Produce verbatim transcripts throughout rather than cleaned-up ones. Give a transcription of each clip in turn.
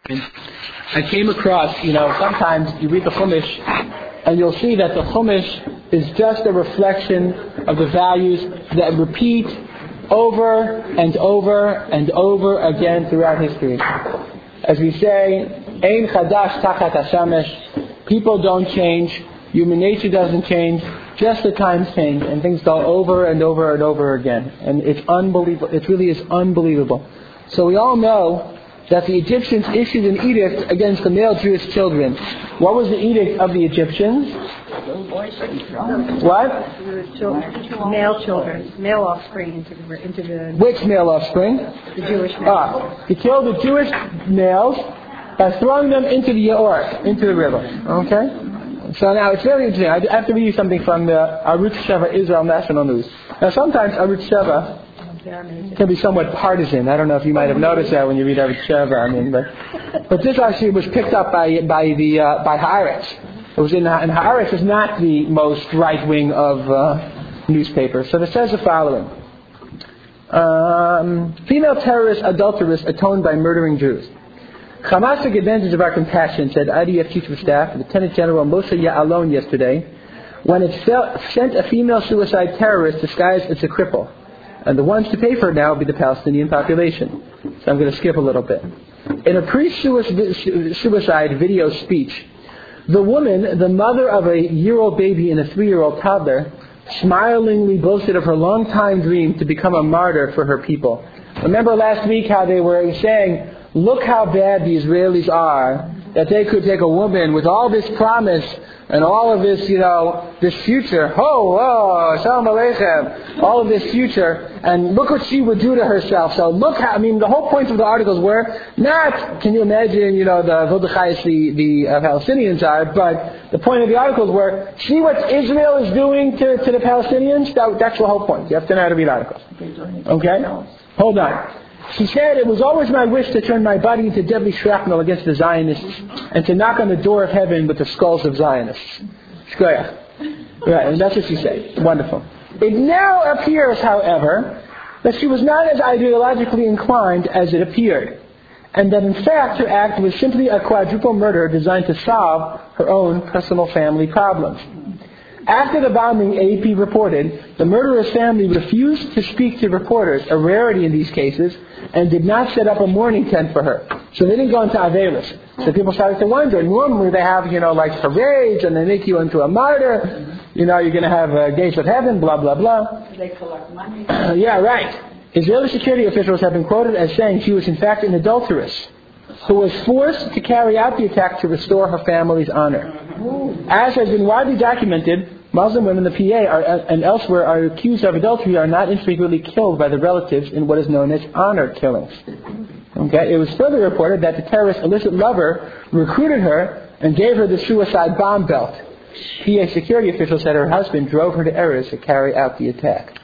I came across, you know, sometimes you read the Chumash and you'll see that the Chumash is just a reflection of the values that repeat over and over and over again throughout history. As we say, Ein chadash tachat hashamesh, people don't change, human nature doesn't change, just the times change, and things go over and over and over again. And it's unbelievable. It really is unbelievable. So we all know that the Egyptians issued an edict against the male Jewish children. What was the edict of the Egyptians? What? Children, male children, male offspring into the into the. Which male offspring? The Jewish males. Ah, to kill the Jewish males by throwing them into the Yaor, into the river. Okay. So now it's very interesting. I have to read you something from the Arutz Sheva Israel National News. Now sometimes Arutz Sheva can be somewhat partisan. I don't know if you might have noticed that when you read Arutz Sheva. I mean, but but this actually was picked up by by the uh, by Haaretz. It was in and Haaretz is not the most right wing of uh, newspapers. So it says the following: um, female terrorist adulteress atoned by murdering Jews. Hamas took advantage of our compassion, said I D F Chief of Staff Lieutenant General Moshe Ya'alon yesterday, when it felt, sent a female suicide terrorist disguised as a cripple. And the ones to pay for it now will be the Palestinian population. So I'm going to skip a little bit. In a pre-suicide video speech, the woman, the mother of a year-old baby and a three-year-old toddler, smilingly boasted of her long-time dream to become a martyr for her people. Remember last week how they were saying, look how bad the Israelis are, that they could take a woman with all this promise and all of this, you know, this future, oh, oh, shalom aleichem, all of this future, and look what she would do to herself. So look how, I mean, the whole point of the articles were not, can you imagine, you know, the Vildachayis the, the uh, Palestinians are, but the point of the articles were, see what Israel is doing to, to the Palestinians? That, that's the whole point. You have to know how to read articles. Okay? Hold on. She said, it was always my wish to turn my body into deadly shrapnel against the Zionists and to knock on the door of heaven with the skulls of Zionists. Shkoyach. Right, and that's what she said. Wonderful. It now appears, however, that she was not as ideologically inclined as it appeared, and that in fact her act was simply a quadruple murder designed to solve her own personal family problems. After the bombing, A A P reported, the murderer's family refused to speak to reporters, a rarity in these cases, and did not set up a mourning tent for her. So they didn't go into Avelis. So people started to wonder, normally they have, you know, like parades, and they make you into a martyr, you know, you're going to have uh, gates of heaven, blah, blah, blah. They collect money. Uh, yeah, right. Israeli security officials have been quoted as saying she was in fact an adulteress who was forced to carry out the attack to restore her family's honor. As has been widely documented, Muslim women in the P A are, and elsewhere are accused of adultery are not infrequently killed by the relatives in what is known as honor killings. Okay? It was further reported that the terrorist's illicit lover recruited her and gave her the suicide bomb belt. P A security officials said her husband drove her to Erez to carry out the attack.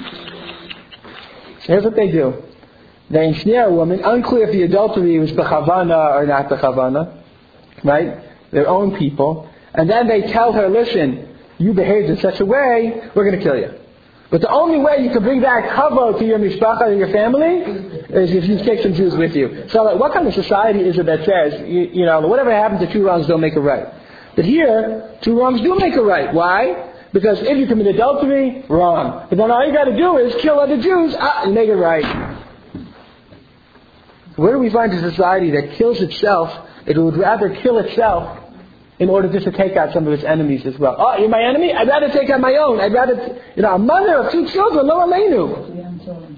So here's what they do. They ensnare a woman, unclear if the adultery was b'chavana or not b'chavana, right? Their own people. And then they tell her, listen, you behaved in such a way, we're going to kill you. But the only way you can bring back kavod to your mishpacha and your family is if you take some Jews with you. So like, what kind of society is it that says, you, you know, whatever happens to two wrongs don't make a right? But here, two wrongs do make a right. Why? Because if you commit adultery, wrong. But then all you got to do is kill other Jews, ah, and make it right. Where do we find a society that kills itself, it would rather kill itself in order just to take out some of its enemies as well? Oh, you're my enemy? I'd rather take out my own. I'd rather, t- you know, a mother of two children, lo aleinu.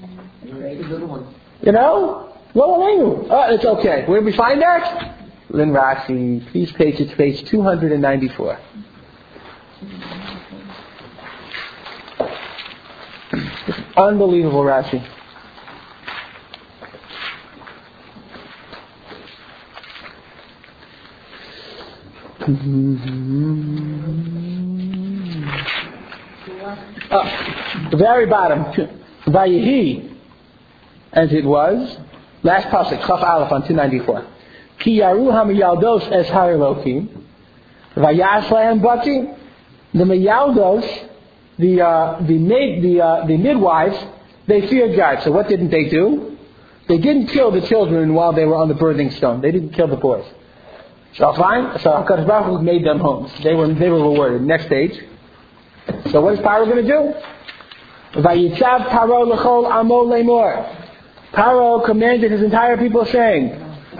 You know? Lo aleinu. Oh, it's okay. Where do we find that? Lin Rashi, please page, it's page two hundred ninety-four. Unbelievable Rashi. Uh, the very bottom, Vayehi, as it was, last pasuk, Chaf Aleph on two ninety-four. Ki yaru hamiyaldos es ha'elokim, vayas lahem bati. The miyaldos, the uh, the maid, the uh, the midwives, they feared God. So what didn't they do? They didn't kill the children while they were on the birthing stone. They didn't kill the boys. So fine. So HaKadosh Baruch Hu made them homes. They were they were rewarded. Next stage. So what is Paro going to do? Vayitzav Paro l'chol amo lemor. Paro commanded his entire people, saying,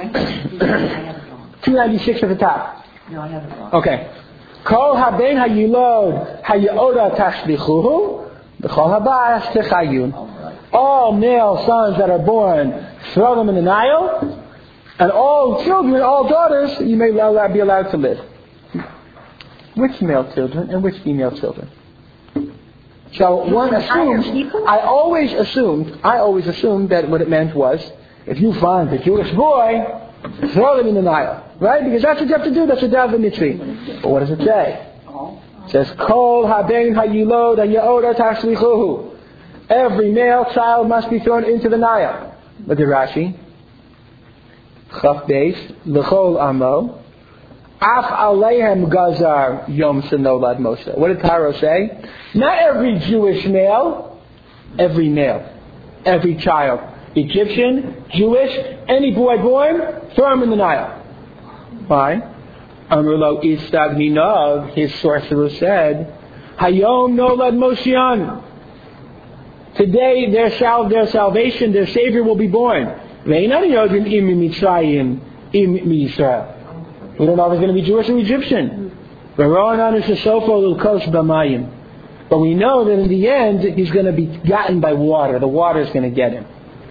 two ninety-six at the top. No, I have it wrong. Okay. Kol haben hayilod hayoda tashlichuhu b'chol habas techayun. All male sons that are born, throw them in the Nile, and all children, all daughters, you may be allowed to live. Which male children and which female children? So one assumes, I always assumed, I always assumed that what it meant was, if you find a Jewish boy, throw them in the Nile. Right? Because that's what you have to do, that's what David Mitzri. But what does it say? It says, Kol haben hayilod hayoda tashlichuhu. Every male child must be thrown into the Nile. Look at Rashi. Chaf Beis, l'chol amo. Af aleihem gazar yom shenolad Moshe. What did Paro say? Not every Jewish male, every male, every child, Egyptian, Jewish, any boy born, throw him in the Nile. Why? Amrlo Istagninov, his sorcerer said, Hayom nolad Moshian. Today their, sal- their salvation, their Savior will be born. We don't know if he's going to be Jewish or Egyptian. But we know that in the end, he's going to be gotten by water. The water is going to get him.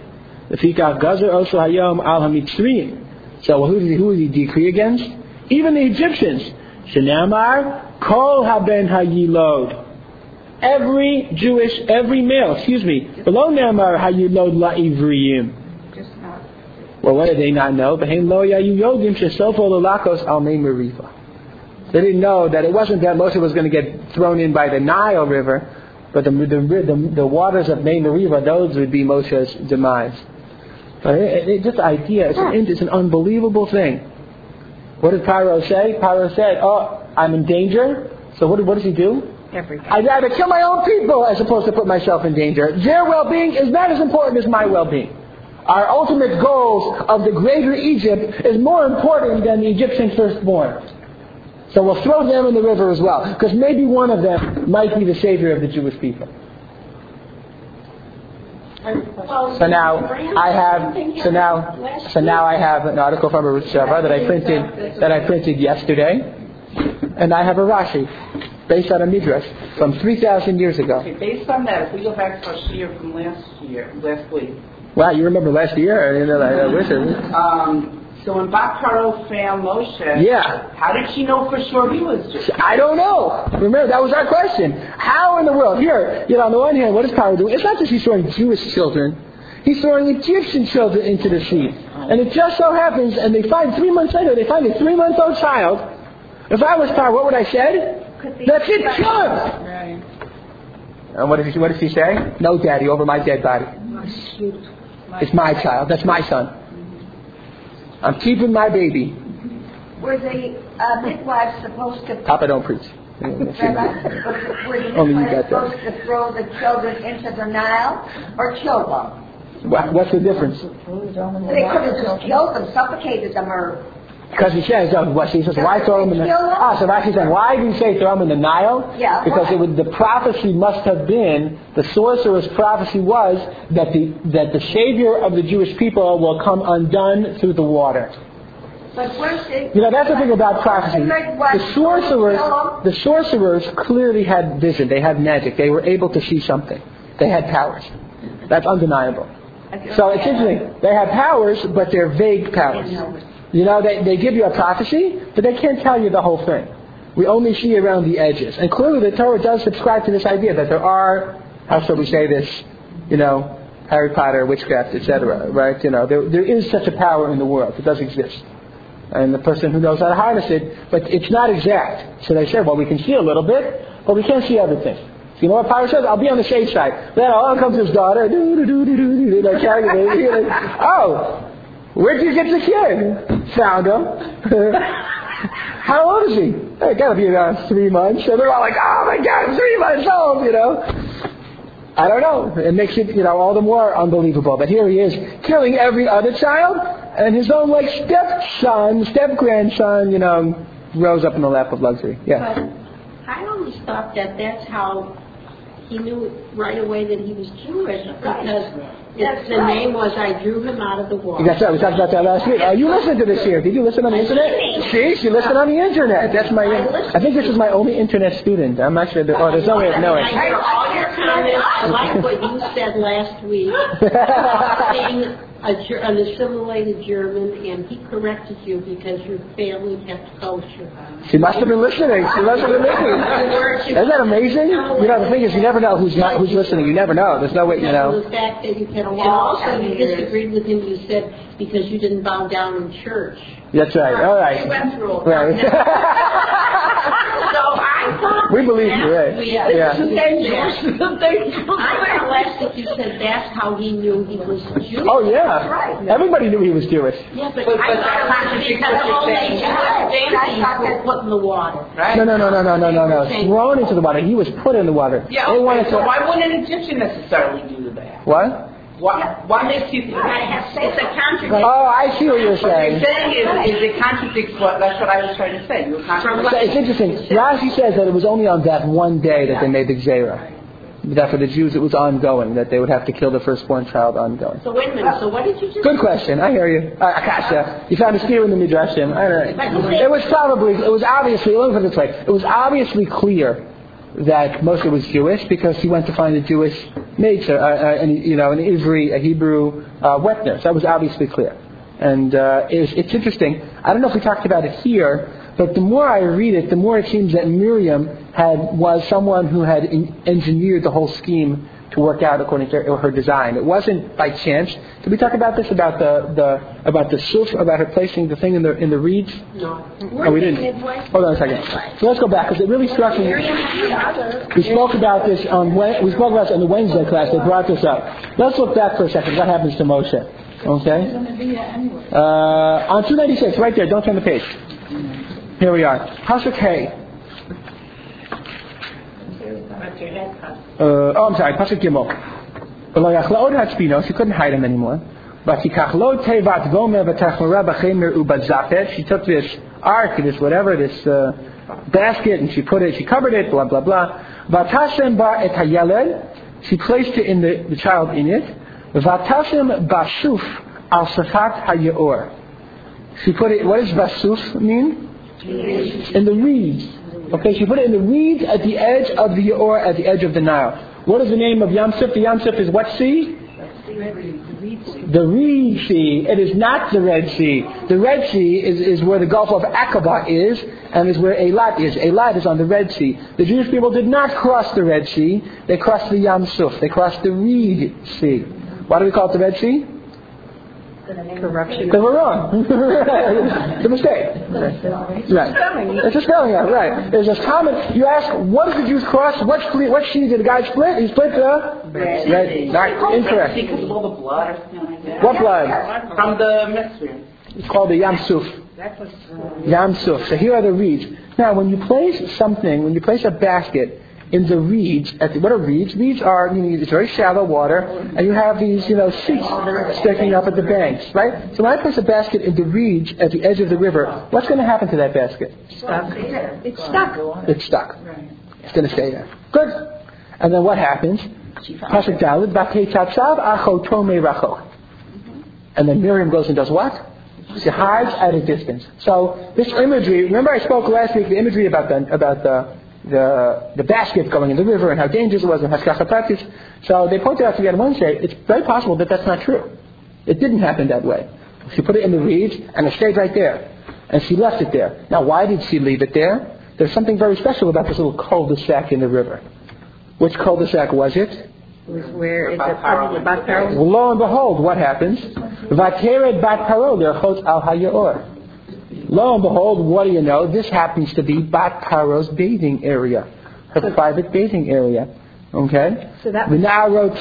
So who did, he, who did he decree against? Even the Egyptians. Shenamar, Kol haben hayilod. Every Jewish, every male, excuse me. Below Namar hayilod la'ivriyim. Well, what did they not know? They didn't know that it wasn't that Moshe was going to get thrown in by the Nile River, but the the, the, the waters of Mei Meriva, those would be Moshe's demise. But it, it, this idea, it's an, it's an unbelievable thing. What did Paro say? Paro said, oh, I'm in danger. So what, what does he do? Everything. I'd rather kill my own people as opposed to put myself in danger. Their well-being is not as important as my well-being. Our ultimate goals of the greater Egypt is more important than the Egyptian firstborn. So we'll throw them in the river as well, because maybe one of them might be the savior of the Jewish people. So now I have, so now, so now I have an article from a Rishava that I printed, that I printed yesterday, and I have a Rashi based on a midrash from three thousand years ago. Okay, based on that, if we go back to our year from last year, last week. Wow, you remember last year? I, I, I wish it. Um, so when Bat Paro found Moshe, yeah. How did she know for sure he was Jewish? I don't know. Remember, that was our question. How in the world? Here, you know, on the one hand, what is Paro doing? It's not just he's throwing Jewish children. He's throwing Egyptian children into the sea. And it just so happens, and they find three months later, they find a three-month-old child. If I was Paro, what would I say? That's it, kill him! Right. And what did, he, what did he say? No, Daddy, over my dead body. It's my child. That's my son. I'm keeping my baby. Were the uh, midwives supposed to... Papa, don't preach. Were the Only you midwives got that. supposed to throw the children into the Nile or kill them? What, what's the difference? They could have just killed them, suffocated them, or... Because he says, oh, what, he says, why throw them in the... Ah, so Rashi said, why did he say throw them in the Nile? Yeah, because why? it would, the prophecy must have been, the sorcerer's prophecy was that the that the Savior of the Jewish people will come undone through the water. But where's the... You know, that's the thing about prophecy. The sorcerers, the sorcerers clearly had vision. They had magic. They were able to see something. They had powers. That's undeniable. So it's interesting. They have powers, but they're vague powers. You know, they, they give you a prophecy, but they can't tell you the whole thing. We only see around the edges. And clearly the Torah does subscribe to this idea that there are, how shall we say this, you know, Harry Potter, witchcraft, et cetera. Right? You know, there there is such a power in the world. It does exist. And the person who knows how to harness it, but it's not exact. So they say, well, we can see a little bit, but we can't see everything. So you know what Power says? I'll be on the safe side. Then along comes his daughter, do do do do do do, like carrying the baby. Oh, where'd you get the kid? Found him. How old is he? Hey, gotta be around three months. So they're all like, oh my God, I'm three months old, you know. I don't know. It makes it, you know, all the more unbelievable. But here he is, killing every other child, and his own, like, stepson, step-grandson, you know, rose up in the lap of luxury. Yeah. But I always thought that that's how he knew right away that he was Jewish, because if the name was, I drew him out of the water. That's right. We talked about that last week. Oh, you listened to this here. Did you listen on the internet? See, she listened on the internet. That's my. I think this is my only internet student. I'm actually. The, oh, there's no way of knowing. I hear all your comments. I like what you said last week. Being a, an assimilated German, and he corrected you because your family kept kosher. She must have been listening. She must have been listening. Isn't that amazing? You know, the thing is, you never know who's not who's listening. You never know. There's no way. You know. The fact that you kept, and also you disagreed with him. You said because you didn't bow down in church. That's right. All right. Right. So I thought we believe you, right? Yeah. yeah. I thought last week you said that's how he knew he was Jewish. Oh yeah. That's right. Everybody knew he was Jewish. Yeah, but, but I thought it was because all they Jewish were put in the water. Right? No, no, no, no, no, no, no, no. Thrown into the water. He was put in the water. Yeah. They Okay. wanted So to... why wouldn't an Egyptian necessarily do that? What? Why? Why makes you think? It's a contradiction. Oh, I see what you're What you're saying. saying is, is it contradicts what? That's what I was trying to say. You were So contradicting. it's interesting. Rashi says that it was only on that one day that they made the Gzera. That for the Jews it was ongoing, that they would have to kill the firstborn child ongoing. So wait a minute. So what did you just? Good question. I hear you. Uh, Akasha. You found a steer in the Midrashim. I don't know. It was probably, it was obviously, let me put it this way. It was obviously clear that Moshe was Jewish because he went to find a Jewish maid, uh, uh, and, you know, an Ivri, a Hebrew uh, wet nurse. That was obviously clear. And uh, it's, it's interesting. I don't know if we talked about it here, but the more I read it, the more it seems that Miriam had was someone who had in, engineered the whole scheme to work out according to her design. It wasn't by chance. Did we talk about this about the, the about the suf, about her placing the thing in the in the reeds? No. Oh, we didn't. Hold on a second. So let's go back because it really struck me. We spoke about this on we spoke about this in the Wednesday class. They brought this up. Let's look back for a second. What happens to Moshe? Okay. Uh, on two ninety-six, right there. Don't turn the page. Here we are. Pasuk Hay. Uh, oh, I'm sorry. Pasuk Gimel. She couldn't hide him anymore. She took this ark, this whatever, this uh, basket, and she put it, she covered it, blah blah blah. She placed it in the, the child in it. She put it. What does basuf mean? In the reeds. Okay, she put it in the reeds at the edge of the Yaor, at the edge of the Nile. What is the name of Yam Suf? The Yam Suf is what sea? The Reed Sea. It is not the Red Sea. The Red Sea is, is where the Gulf of Aqaba is, and is where Eilat is. Eilat is on the Red Sea. The Jewish people did not cross the Red Sea. They crossed the Yam Suf. They crossed the Reed Sea. Why do we call it the Red Sea? Corruption. Because we're wrong. It's a mistake. Right. It's a spelling error, right. There's a common, you ask, what did the Jews cross? What, split, what sea did the guy split? He split the Red Sea. Right. Incorrect. Because of all the blood or something like that. What blood? From the Mitzrayim. It's called the Yam Suf. Yam Suf. So here are the reeds. Now, when you place something, when you place a basket in the reeds, at the, what are reeds? Reeds are, you know, it's very shallow water, and you have these, you know, seats sticking up at the banks, right? So when I place a basket in the reeds at the edge of the river, what's going to happen to that basket? Stuck. It's stuck. It's stuck. It's going to stay there. Good. And then what happens? Pasuk Daled, Bakei Tatzav Acho Tome Racho. And then Miriam goes and does what? She hides at a distance. So this imagery, remember I spoke last week, the imagery about the, about the, the, the basket going in the river and how dangerous it was in Haskacha practice. So they pointed out to me on Wednesday, it's very possible that that's not true. It didn't happen that way. She put it in the reeds and it stayed right there. And she left it there. Now why did she leave it there? There's something very special about this little cul-de-sac in the river. Which cul-de-sac was it? Was where is it? Bat Paro. Well, lo and behold, what happens? Vateret bat paro derchot al hayor. Lo and behold, what do you know? This happens to be Bat Paro's bathing area, her private bathing area. Okay. So that was.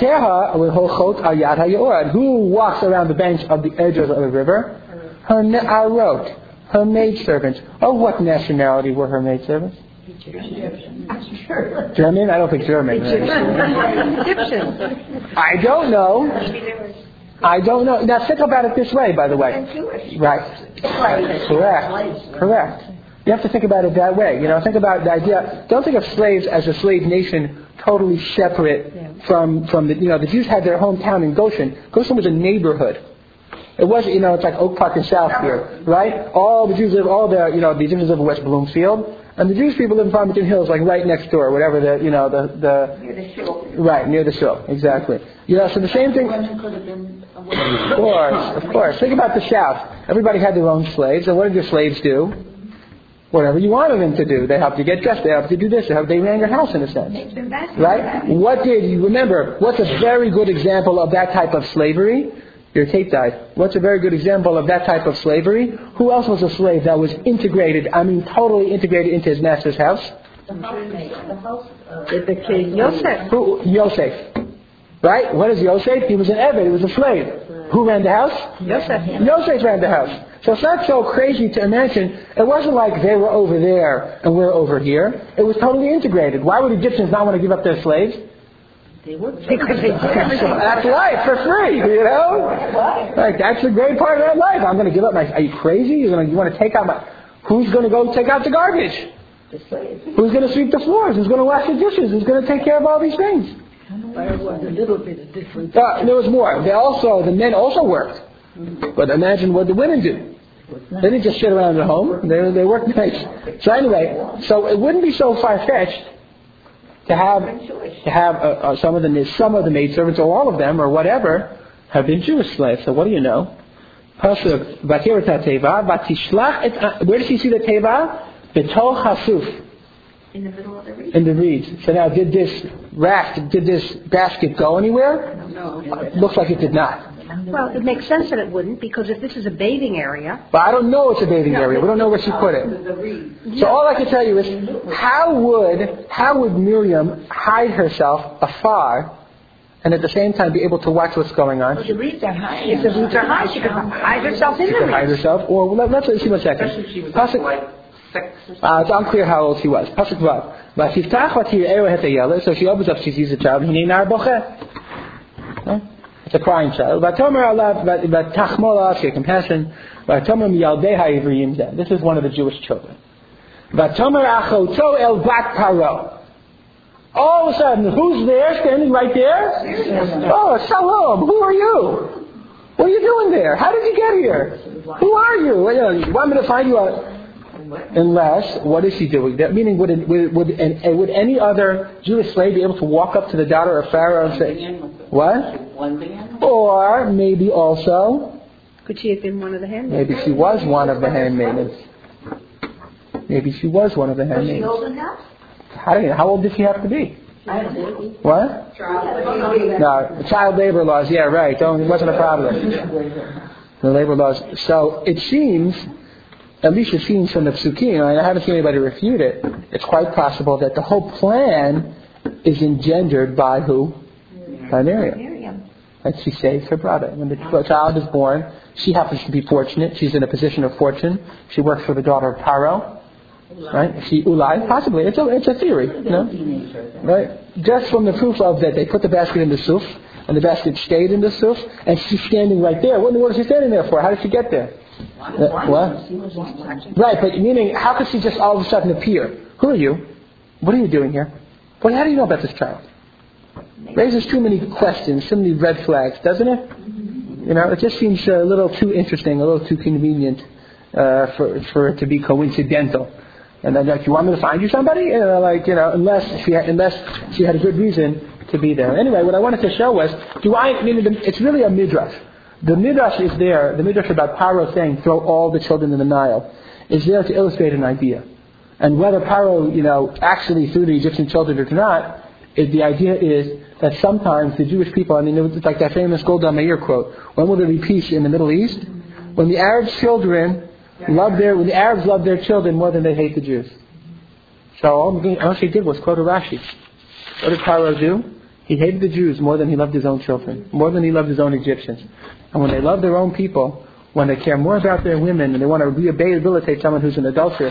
And who walks around the banks of the edges of the river? Her ne'arot, her maidservants. Oh, what nationality were her maidservants? German? I don't think German. Right? Egyptian. I don't know. I don't know. Now think about it this way, by the way. Right. Correct. Correct. You have to think about it that way. You know, think about the idea. Don't think of slaves as a slave nation totally separate yeah. from, from the, you know, the Jews had their hometown in Goshen. Goshen was a neighborhood. It wasn't, you know, it's like Oak Park in South here, right? All the Jews live, all the, you know, the Egyptians live in West Bloomfield. And the Jewish people live in Farmington Hills, like right next door, whatever the, you know, the, the... Near the shul. Right, near the shul, exactly. You know, so the same thing... Of course, of course. Think about the South. Everybody had their own slaves, and what did your slaves do? Whatever you wanted them to do. They helped you get dressed, they helped you do this, they, helped, they ran your house in a sense. Right? What did you, remember, what's a very good example of that type of slavery? Your tape died. What's a very good example of that type of slavery? Who else was a slave that was integrated, I mean totally integrated into his master's house? The housemate, the house, uh, The king Yosef. Who? Yosef. Right? What is Yosef? He was an Eved, he was a slave. Who ran the house? Yosef. Yosef ran the house. So it's not so crazy to imagine. It wasn't like they were over there and we're over here. It was totally integrated. Why would Egyptians not want to give up their slaves? They would. Because they That's life for free, you know? Like, that's a great part of that life. I'm going to give up my... Are you crazy? You're going to, you want to take out my... Who's going to go take out the garbage? Who's going to sweep the floors? Who's going to wash the dishes? Who's going to take care of all these things? There was a little bit of difference. Uh, there was more. They also, the men also worked. But imagine what the women do. They didn't just sit around at home. They, they worked nice. So anyway, so it wouldn't be so far-fetched to have to have uh, uh, some of the some of the maidservants, or all of them, or whatever, have been Jewish slaves. So what do you know? Pasuk, V'akir et ha-teva, v'tishlach et... Where does he see the teva? B'tol hasuf. in the middle of the reed. In the reeds. So now, did this raft, did this basket go anywhere? No. It looks like it did not. Well, it makes sense that it wouldn't, because if this is a bathing area... But I don't know it's a bathing area. We don't know where she put it. So all I can tell you is, how would how would Miriam hide herself afar and at the same time be able to watch what's going on? Well, the reeds are high. If the reeds are high, she could hide herself in She the could hide reeds. herself. Or let, let's see one second. She was Pasuk- like six or something. Uh, it's unclear how old she was. Pasuk Vav. V'tiftach v'tir'eu het hayeled. So she opens up, she sees the child. Hinei nar bocheh. It's a crying child. V'tomer alav v'tachmol alav, she had compassion. V'tomer miyaldei ha'ivriim zeh. This is one of the Jewish children. V'tomer achoto el bat paro. All of a sudden, who's there, standing right there? Oh, shalom. Who are you? What are you doing there? How did you get here? Who are you? Well, you know, you want me to find you out? Unless, what is she doing? That meaning, would it, would would, and, would any other Jewish slave be able to walk up to the daughter of Pharaoh and say, what? Or maybe also, Could she have been one of the handmaids? maybe she was one of the handmaidens. Maybe she was one of the Was she handmaidens. old enough? How, do you- how old did she have to be? I don't know. What? No, child labor laws. Yeah, right. Don't, it wasn't a problem. The labor laws. So it seems, at least it seems from the psukim, and I haven't seen anybody refute it, it's quite possible that the whole plan is engendered by who? By Miriam. Miriam. And she saves her brother. When the child is born, she happens to be fortunate. She's in a position of fortune. She works for the daughter of Paro. Right? She ulai, possibly. It's a, it's a theory. You know? Right? Just from the proof of that they put the basket in the suf, and the basket stayed in the suf, and she's standing right there. What in the world is she standing there for? How did she get there? Uh, what? Right, but meaning, how could she just all of a sudden appear? Who are you? What are you doing here? Well, how do you know about this child? Raises too many questions, too many red flags, doesn't it? You know, it just seems a little too interesting, a little too convenient uh, for for it to be coincidental. And then, like, you want me to find you somebody? You know, like, you know, unless she had, unless she had a good reason to be there. Anyway, what I wanted to show was, do I? I mean, it's really a midrash. The midrash is there. The midrash about Paro saying, "Throw all the children in the Nile," is there to illustrate an idea. And whether Paro, you know, actually threw the Egyptian children or not, it, the idea is that sometimes the Jewish people, I mean, it's like that famous Golda Meir quote: "When will there be peace in the Middle East? When the Arab children love their, when the Arabs love their children more than they hate the Jews." So all, all she did was quote a Rashi. What did Paro do? He hated the Jews more than he loved his own children, more than he loved his own Egyptians. And when they love their own people, when they care more about their women and they want to rehabilitate someone who's an adulteress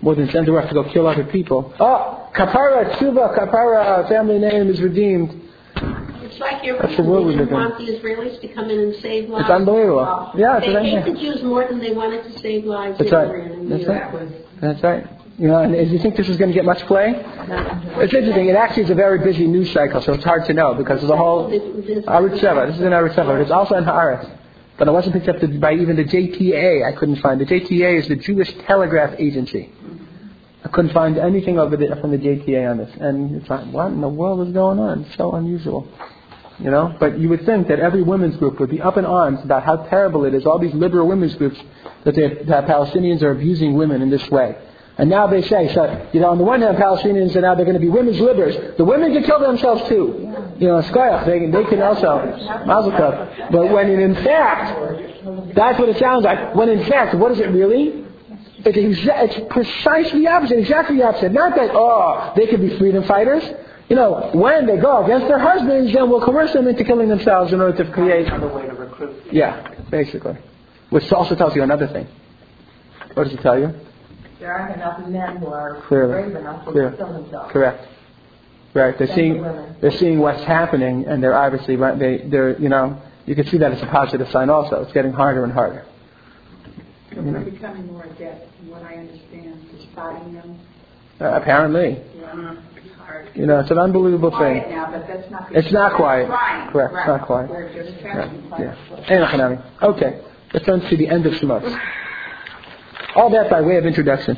more than send her off to go kill other people. Oh, Kapara Tshuva, Kapara, family name is redeemed. It's like your That's the world we religion live in. want the Israelis to come in and save lives. It's unbelievable. Yeah, it's They hate amazing. the Jews more than they wanted to save lives. That's in right. Iran. That's Yeah. right. That's right. You know, and do you think this is going to get much play? It's interesting. It actually is a very busy news cycle, so it's hard to know because of the whole Arutz Sheva. This is in Arutz Sheva. It's also in Haaretz. But it wasn't picked up by even the J T A. I couldn't find. The J T A is the Jewish Telegraph Agency. I couldn't find anything over the, from the J T A on this. And it's like, what in the world is going on? It's so unusual. You know? But you would think that every women's group would be up in arms about how terrible it is, all these liberal women's groups, that, that Palestinians are abusing women in this way. And now they say, so, you know, on the one hand, Palestinians are now they're going to be women's liberals. The women can kill themselves too. You know, Skoyach, they, they can also, Mazel Tov. But when in fact, that's what it sounds like. When in fact, what is it really? It's, exa- it's precisely the opposite, exactly the opposite. Not that, oh, they could be freedom fighters. You know, when they go against their husbands, then we'll coerce them into killing themselves in order to create... Another way to recruit. Yeah, basically. Which also tells you another thing. What does it tell you? There aren't enough men who are Clearly. brave enough to Clearly. kill themselves. Correct. Right. They're Than seeing the women. they're seeing what's happening, and they're obviously right. They they're you know you can see that as a positive sign. Also, it's getting harder and harder. So we're becoming more adept, from what I understand, to spotting them. Uh, apparently, Yeah, it's hard. you know, it's an unbelievable Quiet thing. now, but that's not. It's not quiet. Right. Correct. Right. It's not quiet. We're just Right. trying to be quiet. Yeah. Ein Hanami. Okay. Let's turn to the end of Shemos. All that by way of introduction.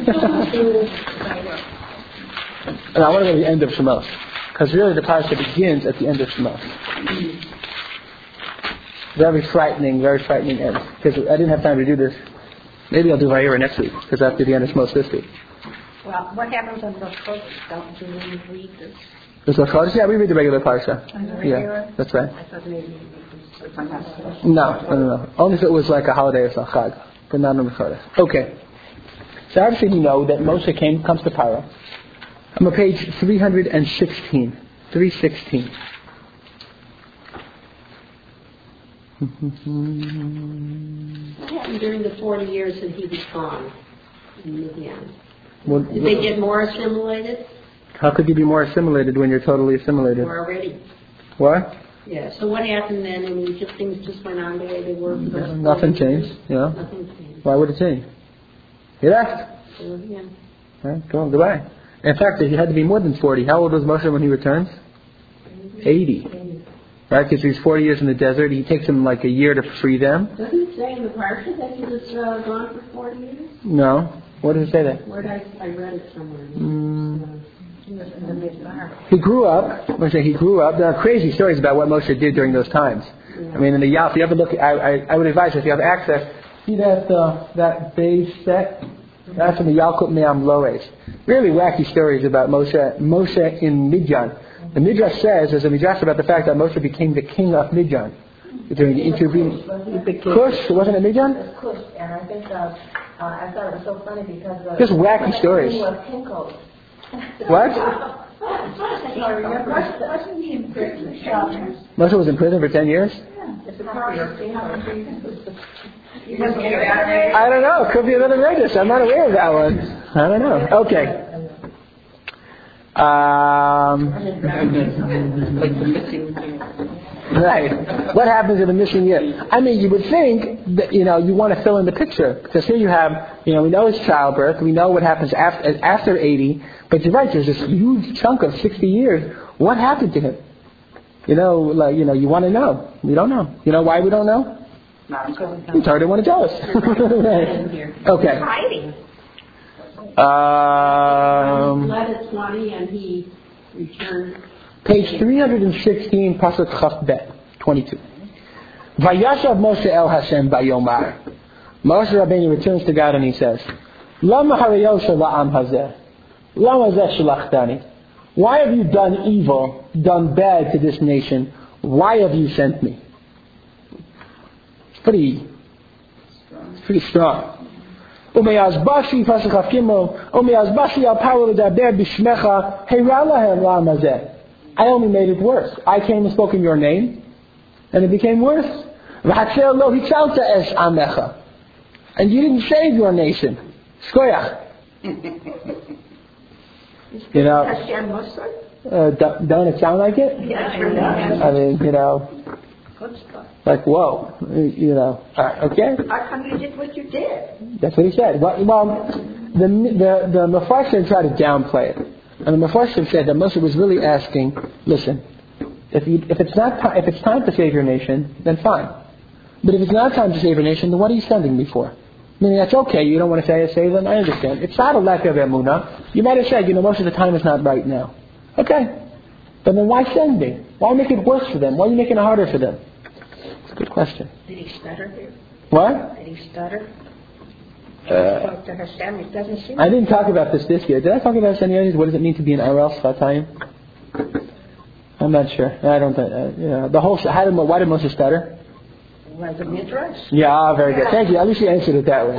And I want to go to the end of Shemos. Because really the parasha begins at the end of Shemos. Very frightening, very frightening end. Because I didn't have time to do this. Maybe I'll do Vayera next week. Because after the end of Shemos this week. Well, what happens on those coaches? Don't you really read this? There's no Chodesh? Yeah, we read the regular parsha. Yeah, that's right. I thought maybe sometimes. No, no, no, no. Only if it was like a holiday or some Chag. But not on the Chodesh. Okay. So obviously we know that Moshe came, comes to Paro. I'm on page three hundred sixteen. three sixteen. What happened during the forty years that he was gone in Midian? Well, Did they get more assimilated? how could you be more assimilated when you're totally assimilated? Or already? What? Yeah. So what happened then? I mean, just things just went on the way they were for those Nothing forty years? changed. You know? Nothing changed. Why would it change? He left. So, yeah. Right? Go on, goodbye. In fact, he had to be more than forty. How old was Moshe when he returns? eighty. Right? Because he's forty years in the desert. He takes him like a year to free them. Doesn't it say in the parsha that he was uh, gone for forty years? No. What does it say there? Where did I, I read it somewhere. Mm. He was in the Midbar. He grew up. Moshe, he grew up. There are crazy stories about what Moshe did during those times. I mean, in the Yal, if you ever look, I, I, I would advise you, if you have access, see that uh, that beige set? That's from the Yalkut Me'am Loes. Really wacky stories about Moshe, Moshe in Midian. The Midrash says, there's a Midrash about the fact that Moshe became the king of Midian during the intervening. Kush, wasn't it Midian? It was Kush, and I think uh, uh, I thought it was so funny because uh, Just wacky stories. he was Kinko's. What? I remember. Wasn't he in prison? Moshe was in prison for ten years? It's a career. I don't know. Could be another Midrash. I'm not aware of that one. I don't know. Okay. Um, Like the missing year. right. What happens in a missing year? I mean, you would think that, you know, you want to fill in the picture. Because here you have, you know, we know it's childbirth. We know what happens after, after eighty. But you're right, there's this huge chunk of sixty years. What happened to him? You know, like, you know, you want to know. We don't know. You know why we don't know? Not until You don't want to tell us. Right. Okay. Hiding. Um, Led at twenty and he returned. page three hundred sixteen, Pasuk Chaf Bet, twenty-two. Vayashav Moshe El Hashem Bayomar. Moshe Rabbeinu returns to God and he says, Lama harayosha la'am hazeh. Lama zeh shalachtani. Why have you done evil, done bad to this nation? Why have you sent me? It's pretty, it's pretty strong. Umayazbashi Pasuk Chaf Gimel. Umayazbashi al power ledaber bishmecha heira lahem la'am hazeh. I only made it worse. I came and spoke in your name, and it became worse. And you didn't save your nation. Skoyach. You know, Hashem Musar? uh, don't, don't it sound like it? Yes, it does. I mean, you know, Good stuff. like, whoa, you know, uh, okay? How come you did what you did? That's what he said. Well, well the the the Mefarshim tried to downplay it, and the Mefarshim said that Moshe was really asking, listen, if you, if it's not ti- if it's time to save your nation, then fine. But if it's not time to save your nation, then what are you sending me for? Meaning that's okay. You don't want to say save them. I understand. It's not a lack of emunah. You might have said, you know, most of the time is not right now. Okay, but then why send me? Why make it worse for them? Why are you making it harder for them? It's a good question. Did he stutter here? What? Did he stutter? Uh, Spoke to Hashem. It doesn't seem. I didn't talk about this this year. Did I talk about this any others? What does it mean to be an Arel Sfatayim? I'm not sure. I don't think. Uh, you know, the whole. How did, why did Moshe stutter? Was it midrash? Yeah, very good. Thank you. At least you answered it that way.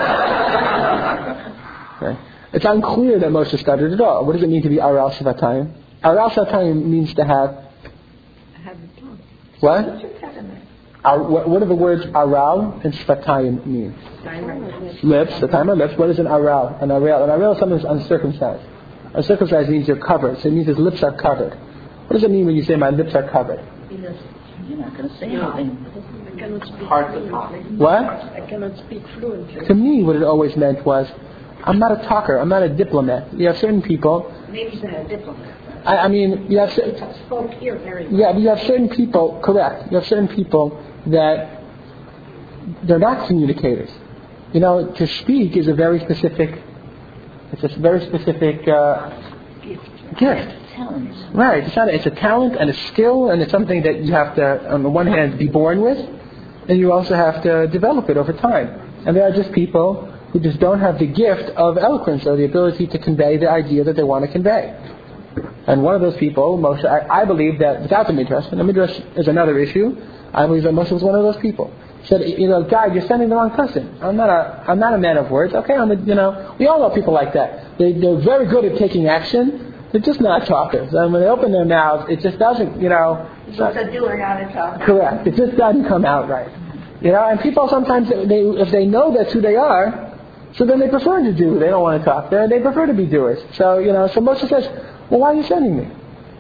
Okay. It's unclear that Moshe stuttered at all. What does it mean to be Arel Svatayim? Arel Svatayim means to have. I have the tongue. What? What's your impediment? Ar, what, what do the words Aral and Svatayim mean? Lips. The time of lips. What is an Aral? An Aral. An Aral is something that's uncircumcised. Uncircumcised means you're covered. So it means his lips are covered. What does it mean when you say my lips are covered? You're not going to say anything. I cannot speak Hard to talk. What? I cannot speak fluently. To me, what it always meant was, I'm not a talker. I'm not a diplomat. You have certain people. Maybe he's not a diplomat. I, I mean, you have certain. Spoke here very well. Yeah, but you have certain people. Correct. You have certain people that they're not communicators. You know, to speak is a very specific. It's a very specific uh, gift. Talent. Right. It's, not a, it's a talent and a skill, and it's something that you have to, on the one hand, be born with, and you also have to develop it over time. And there are just people who just don't have the gift of eloquence or the ability to convey the idea that they want to convey. And one of those people, Moshe, I, I believe that without the midrash, and the midrash is another issue, I believe that Moshe was one of those people. He said, you know, God, you're sending the wrong person. I'm not a, I'm not a man of words. Okay, I'm a, you know, we all know people like that. They, they're very good at taking action. They're just not talkers. And when they open their mouths, it just doesn't, you know. It's a doer, not a talker. Correct. It just doesn't come out right. You know, and people sometimes, they, if they know that's who they are, so then they prefer to do. They don't want to talk. They, they prefer to be doers. So, you know, so Moshe says, well, why are you sending me?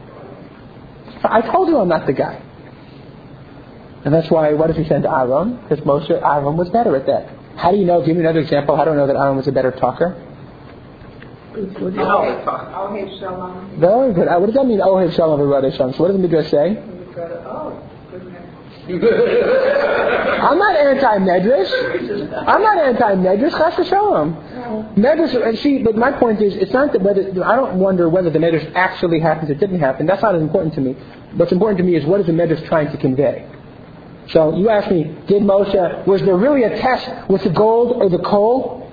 I told you I'm not the guy. And that's why, what does he send to Aaron? Because Moshe, Aaron was better at that. How do you know? Give me another example. How do I know that Aaron was a better talker? Ohev Shalom. Very good. Uh, what does that mean, Ohev Shalom v'Rodei Shalom? So what does the Midrash say? Oh, goodness. I'm not anti-Medrash. I'm not anti-Medrash. Chas v'Shalom. Medrash, see, but my point is, it's not that whether, I don't wonder whether the Medrash actually happens or didn't happen. That's not as important to me. What's important to me is what is the Medrash trying to convey? So you ask me, did Moshe, was there really a test with the gold or the coal?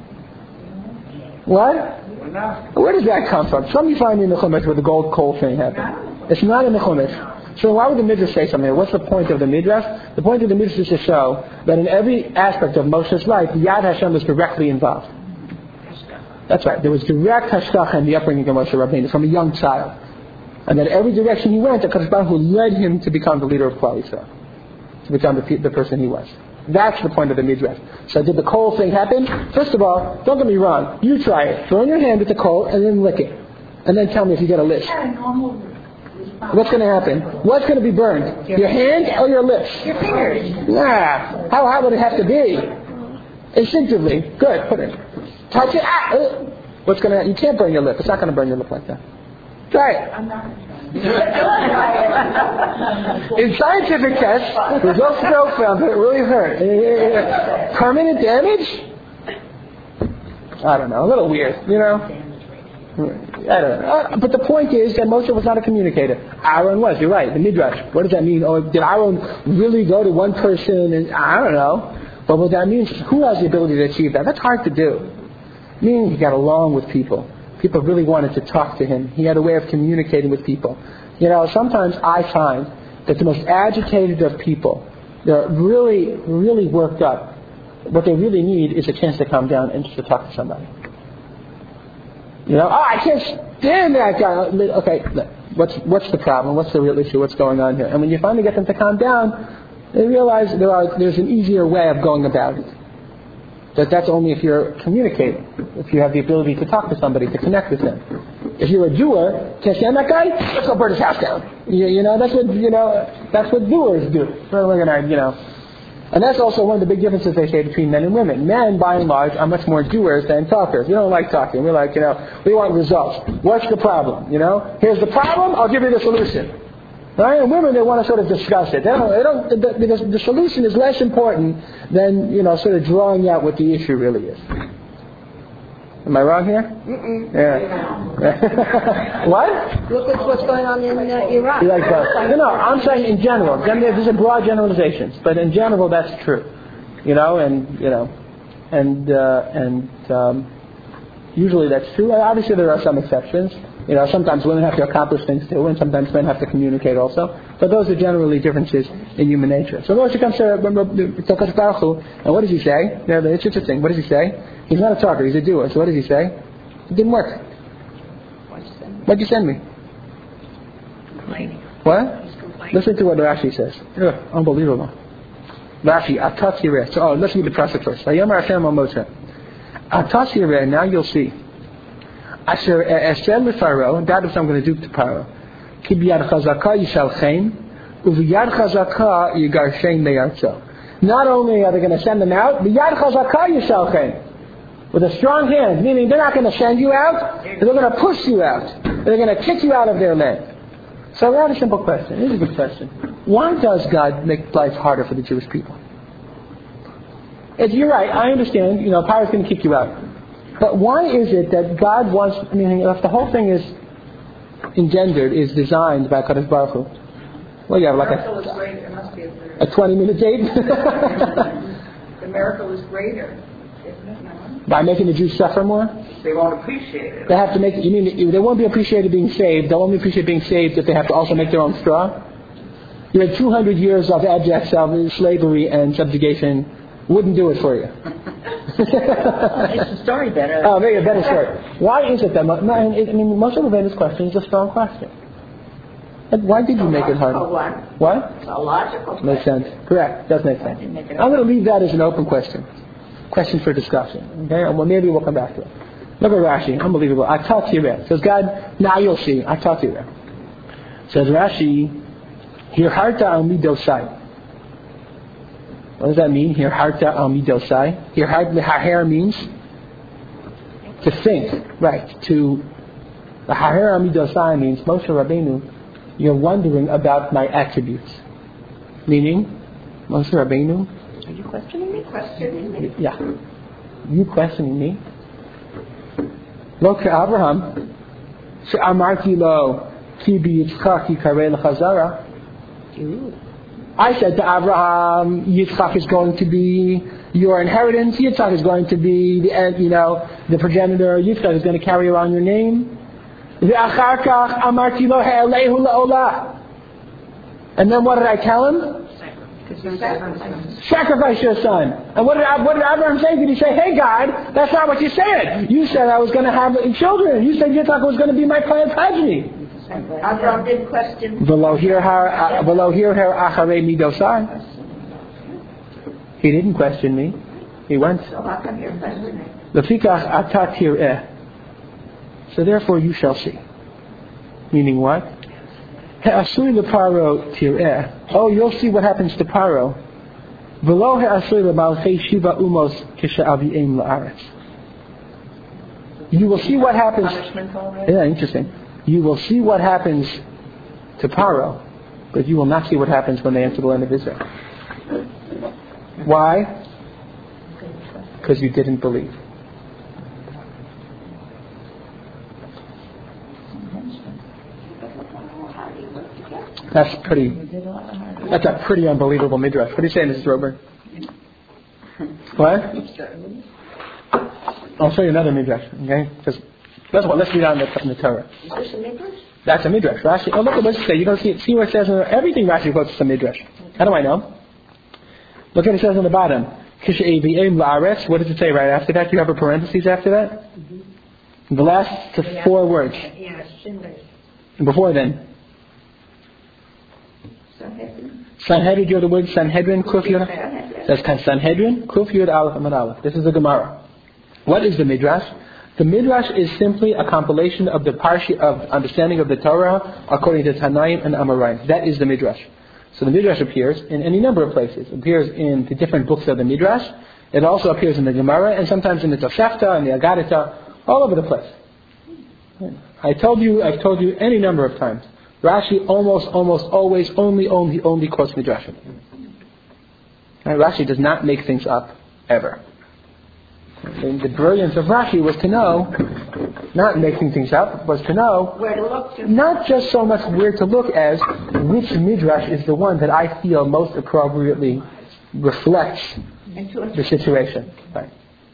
What? Where does that come from? Some you find in the Chumash where the gold coal thing happened. It's not in the Chumash. So why would the Midrash say something? What's the point of the Midrash? The point of the Midrash is to show that in every aspect of Moshe's life, Yad Hashem was directly involved. That's right. There was direct hashgacha in the upbringing of Moshe Rabbeinu from a young child. And that every direction he went, the Kadosh Baruch Hu led him to become the leader of Klal Yisrael, to become the, the person he was. That's the point of the Midrash. So did the coal thing happen? First of all, don't get me wrong. You try it. Throw in your hand at the coal and then lick it. And then tell me if you get a list. What's going to happen? What's going to be burned? Your hand or your lips? Your fingers. Nah. How hot would it have to be? Instinctively. Good. Put it. Touch it. Ah. Uh. What's going to happen? You can't burn your lip. It's not going to burn your lip like that. Try it. I'm not. In scientific tests, results still found that it really hurt. Permanent damage? I don't know. A little weird, you know? I don't know. Uh, but the point is that Moshe was not a communicator. Aaron was. You're right. The Midrash. What does that mean? Oh, did Aaron really go to one person? And I don't know. But what that means is who has the ability to achieve that? That's hard to do. Meaning he got along with people. People really wanted to talk to him. He had a way of communicating with people. You know, sometimes I find that the most agitated of people, they're really, really worked up. What they really need is a chance to calm down and just to talk to somebody. You know, oh, I can't stand that guy. Okay, what's what's the problem? What's the real issue? What's going on here? And when you finally get them to calm down, they realize there are there's an easier way of going about it. That that's only if you're communicating, if you have the ability to talk to somebody, to connect with them. If you're a doer, can't stand that guy, let's go burn his house down. You, you know, that's what, you know, that's what doers do. We're gonna, you know. And that's also one of the big differences they say between men and women. Men, by and large, are much more doers than talkers. We don't like talking. We're like, you know, we want results. What's the problem? You know, here's the problem, I'll give you the solution. Right? And women, they want to sort of discuss it. They don't, they don't, the, because the solution is less important than, you know, sort of drawing out what the issue really is. Am I wrong here? Mm-mm. Yeah. What? Look at what's going on in uh, Iraq. You like that? No, no, I'm saying in general. These are broad generalizations, but in general, that's true. You know, and, you know, and, uh, and, um, usually that's true. Obviously, there are some exceptions. You know, sometimes women have to accomplish things too, and sometimes men have to communicate also. But those are generally differences in human nature. So Moshe comes to Hakadosh Baruch Hu, and what does he say? You know, it's interesting. What does he say? He's not a talker, he's a doer. So what does he say? It didn't work. What'd you send me? Complaining. What? He's complaining. Listen to what Rashi says. Ugh, unbelievable. Rashi, Atat Yireh. So, oh, let's read the process first. Vayomer Hashem al Moshe. Atat Yireh, now you'll see. Asher Esher leFaro, that is what I'm going to do to Paro. Ki biyad chazaka yishalchein, uviyad chazaka yigarshein me'artzo. Not only are they going to send them out, biyad chazaka yishalchein, with a strong hand, meaning they're not going to send you out, they're going to push you out. They're going to kick you out of their land. So I have a simple question. This is a good question. Why does God make life harder for the Jewish people? If you're right, I understand, you know, Paro's going to kick you out. But why is it that God wants, I mean, if the whole thing is engendered, is designed by Kadosh Baruch Hu, well, you have like miracle is greater. It must be a, a twenty minute date? the miracle is greater, isn't it? No? By making the Jews suffer more? They won't appreciate it. They have to make, you mean, they won't be appreciated being saved, they'll only appreciate being saved if they have to also make their own straw? You had two hundred years of abject slavery and subjugation, wouldn't do it for you. It's a story better. Oh, maybe a better story. Why is it that, I mean, most of Rabbeinu question is a strong question. And why did you make it hard? What? What? It's a logical Makes sense. Correct. Does make sense. I'm going to leave that as an open question. Question for discussion. Okay? And well, maybe we'll come back to it. Look at Rashi. Unbelievable. Atat Yireh. Says God, now you'll see. Atat Yireh. Says Rashi, Hirharta al midosai. What does that mean? Hirharta al midosai. Hirhar means to think. Right. To the Haher al midosai means Moshe Rabbeinu, you're wondering about my attributes. Meaning, Moshe Rabbeinu, Are you questioning me? Questioning me. yeah. You questioning me? Lo Abraham, she'amarti lo ki b'yitzchak yikarei l'chazara. I said to Abraham, Yitzchak is going to be your inheritance. Yitzchak is going to be the, you know, the progenitor. Yitzchak is going to carry around your name. Ve'achar kach amarti lo ha'elehu la'olah. And then what did I tell him? Sacrifice your son. And what did, what did Abraham say? Did he say, hey God, that's not what you said. You said I was going to have children. You said Yitzchak was going to be my progeny. Abraham didn't question. Below here, below here, acharei midosai. He didn't question me. He went. So how come you're questioning? Lefikach atat tireh. So therefore you shall see. Meaning what? He'asui leparo tireh. Oh, you'll see what happens to Paro. Below he'asui lemalchei shiva umos kishavi'im la'aretz. You will see what happens. Yeah, interesting. You will see what happens to Paro, but you will not see what happens when they enter the land of Israel. Why? Because you didn't believe. That's pretty. That's a pretty unbelievable midrash. What are you saying, Missus Rober? What? I'll show you another midrash. Okay? Just, let's let's read on the, in the Torah. Is this a midrash? That's a midrash. Rashi. Oh, look at what it says. You don't see see where it says in everything. Rashi quotes is a midrash. How do I know? Look what it says on the bottom. What does it say right after that? Do you have a parentheses after that? Mm-hmm. The last to four words. And before then. Sanhedrin. Sanhedrin, you know the word Sanhedrin, Kuf, you know? That's kind of Sanhedrin, Kuf Yud Aleph Amud Aleph. This is the Gemara. What is the Midrash? The Midrash is simply a compilation of the parshi of understanding of the Torah according to Tanaim and Amoraim. That is the Midrash. So the Midrash appears in any number of places. It appears in the different books of the Midrash. It also appears in the Gemara and sometimes in the Tosefta and the Agadita, all over the place. I told you, I've told you any number of times. Rashi almost, almost always only, only, only quotes Midrashim. Right? Rashi does not make things up ever. And the brilliance of Rashi was to know, not making things up, was to know Where to look to. not just so much where to look as which Midrash is the one that I feel most appropriately reflects the situation. Right.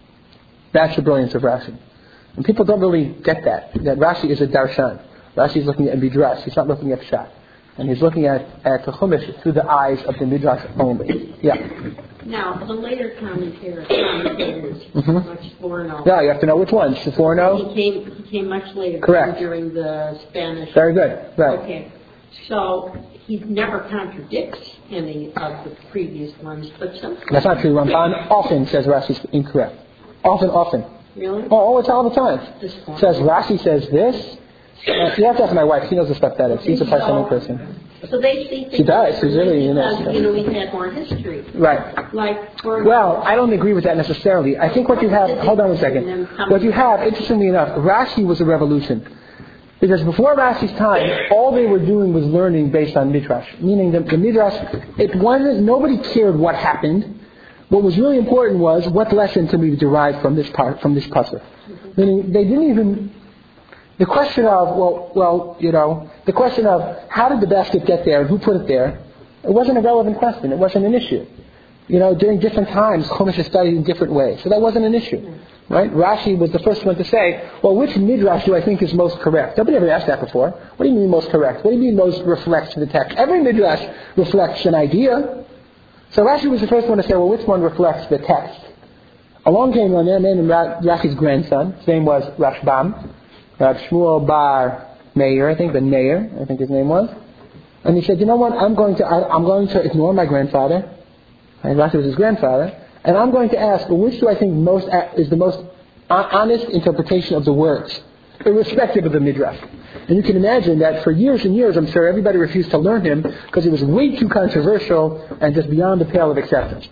That's the brilliance of Rashi. And people don't really get that, that Rashi is a darshan. Rashi is looking at Midrash, he's not looking at Pshat. And he's looking at, at the Chumash through the eyes of the Midrash only. Yeah. Now, the later commentators, commentators Mm-hmm. much more now. Yeah, you have to know which ones. Seforno? He came, he came much later. Correct. During the Spanish. Very good. Right. Okay. So, he never contradicts any of the previous ones, but sometimes. That's not true. Ramban often says Rashi is incorrect. Often, often. Really? Oh, all the time, all the time. This one. Says Rashi says this. Uh, you have to ask my wife. She knows the stuff better. She's a Parsonic person. So they see things. She does. She's really, you because, know. you know, we've had more history. Right. Like, for. Well, I don't agree with that necessarily. I think what you have, hold on a second. What you have, interestingly enough, Rashi was a revolution. Because before Rashi's time, all they were doing was learning based on Midrash. Meaning that the Midrash, it wasn't, nobody cared what happened. What was really important was what lesson can we derive from this part, from this pasuk. Meaning they didn't even, the question of, well, well, you know, the question of how did the basket get there and who put it there, it wasn't a relevant question. It wasn't an issue. You know, during different times, Chumash is studied in different ways. So that wasn't an issue. Right? Rashi was the first one to say, well, which Midrash do I think is most correct? Nobody ever asked that before. What do you mean most correct? What do you mean most reflects the text? Every Midrash reflects an idea. So Rashi was the first one to say, well, which one reflects the text? Along came a man named Rashi's grandson. His name was Rashbam. Rab Shmuel Bar Meir, I think, the Meir, I think his name was. And he said, you know what, I'm going to, I, I'm going to ignore my grandfather. And Rashi was his grandfather. And I'm going to ask, well, which do I think most is the most honest interpretation of the words, irrespective of the Midrash? And you can imagine that for years and years, I'm sure everybody refused to learn him because he was way too controversial and just beyond the pale of acceptance.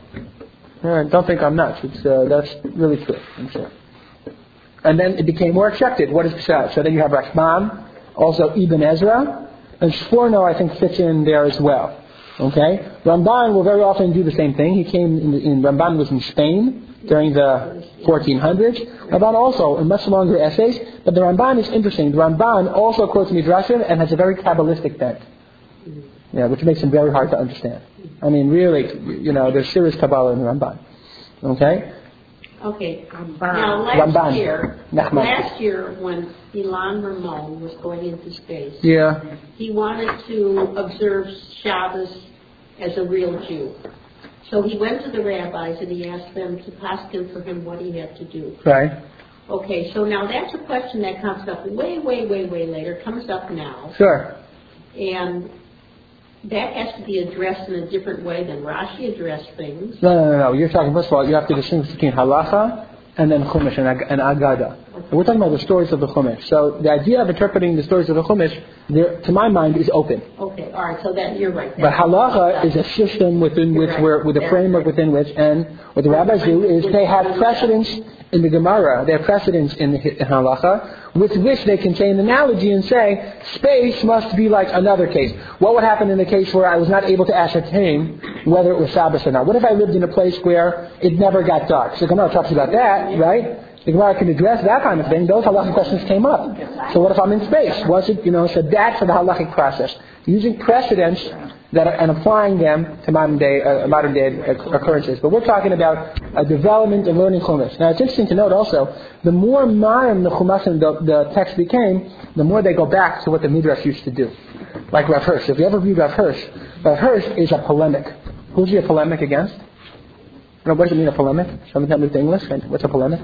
Uh, don't think I'm nuts. It's, uh, that's really true, I'm sure. And then it became more accepted. What is Pshat? So then you have Rashbam, also Ibn Ezra, and Sforno I think fits in there as well. Okay? Ramban will very often do the same thing. He came in, in Ramban was in Spain during the fourteen hundreds. Ramban also, in much longer essays, but the Ramban is interesting. The Ramban also quotes Midrashim and has a very Kabbalistic bent. Yeah, which makes him very hard to understand. I mean, really, you know, there's serious Kabbalah in the Ramban. Okay? Okay. Now, last Ramban. year, Nachman. last year when Ilan Ramon was going into space, Yeah. he wanted to observe Shabbos as a real Jew. So he went to the rabbis and he asked them to paskin for him what he had to do. Right. Okay, so now that's a question that comes up way, way, way, way later. Comes up now. Sure. And that has to be addressed in a different way than Rashi addressed things. No, no, no, no. You're talking, first of all, you have to distinguish between halacha and then Chumash and, Ag- and Agada. And we're talking about the stories of the Chumash. So the idea of interpreting the stories of the Chumash, there, to my mind, is open. Okay, all right, so that you're right. But halacha is a system within which we're, with a framework within which, and what the rabbis do is they have precedence in the Gemara, they have precedence in, the, in halacha, with which they can say an analogy and say, space must be like another case. What would happen in the case where I was not able to ascertain whether it was Shabbos or not? What if I lived in a place where it never got dark? So the Gemara talks about that, right? The Gemara can address that kind of thing. Those halachic questions came up. So what if I'm in space? Was it, you know, so that's for the halachic process. Using precedents that are, and applying them to modern day, uh, modern day occurrences. But we're talking about a development and learning Chumash. Now it's interesting to note also, the more modern the Chumash and the, the text became, the more they go back to what the Midrash used to do. Like Rav Hirsch. If you ever read Rav Hirsch, Rav Hirsch is a polemic. Who's he a polemic against? You know, what does it mean, a polemic? Something that moves to English? What's a polemic?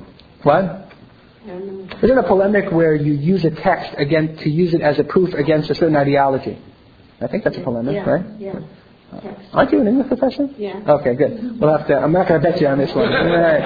What? Isn't a polemic where you use a text again to use it as a proof against a certain ideology? I think that's a polemic, yeah, right? Yeah. Aren't you an English professor? Yeah. Okay, good. We'll have to. I'm not going to bet you on this one. Right.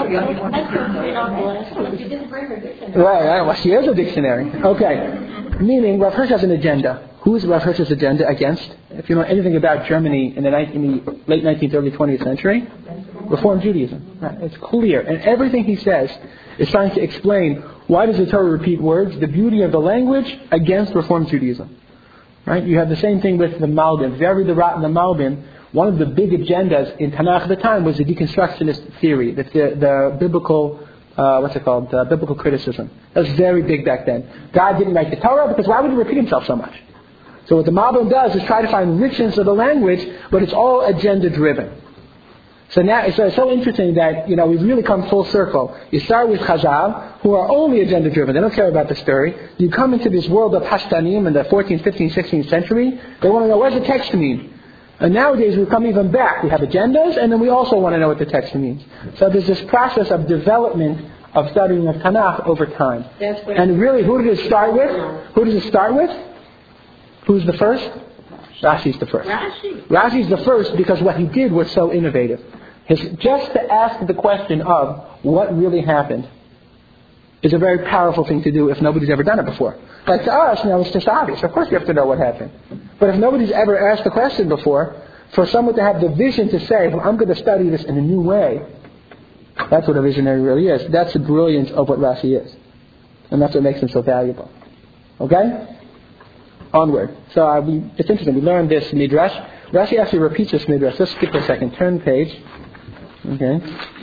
You didn't bring her dictionary. Right, right. Well, she is a dictionary. Okay. Meaning, Rav Hirsch has an agenda. Who is Rav Hirsch's agenda against? If you know anything about Germany in the, in the late nineteenth, early twentieth century, Reform Judaism. Right. It's clear. And everything he says is trying to explain why does the Torah repeat words, the beauty of the language, against Reform Judaism. Right? You have the same thing with the Malbim. Very the Rat and the Malbim, one of the big agendas in Tanakh at the time was the deconstructionist theory, the, the, the biblical, uh, what's it called, uh, biblical criticism. That was very big back then. God didn't write the Torah because why would he repeat himself so much? So what the Malbim does is try to find richness of the language, but it's all agenda driven. So now it's so interesting that, you know, we've really come full circle. You start with Chazal, who are only agenda driven. They don't care about the story. You come into this world of Hashtanim in the fourteenth, fifteenth, sixteenth century. They want to know, what does the text mean? And nowadays we come even back. We have agendas, and then we also want to know what the text means. So there's this process of development of studying of Tanakh over time. That's what And really, who did it start with? Who does it start with? Who's the first? Rashi's the first. Rashi. Rashi's the first because what he did was so innovative. His, just to ask the question of what really happened is a very powerful thing to do if nobody's ever done it before. Like to us, you know, it's just obvious. Of course you have to know what happened. But if nobody's ever asked the question before, for someone to have the vision to say, well, I'm going to study this in a new way, that's what a visionary really is. That's the brilliance of what Rashi is. And that's what makes him so valuable. Okay? Onward. So uh, we, it's interesting. We learned this Midrash. Rashi actually repeats this Midrash. Let's skip a second. Turn page. Okay.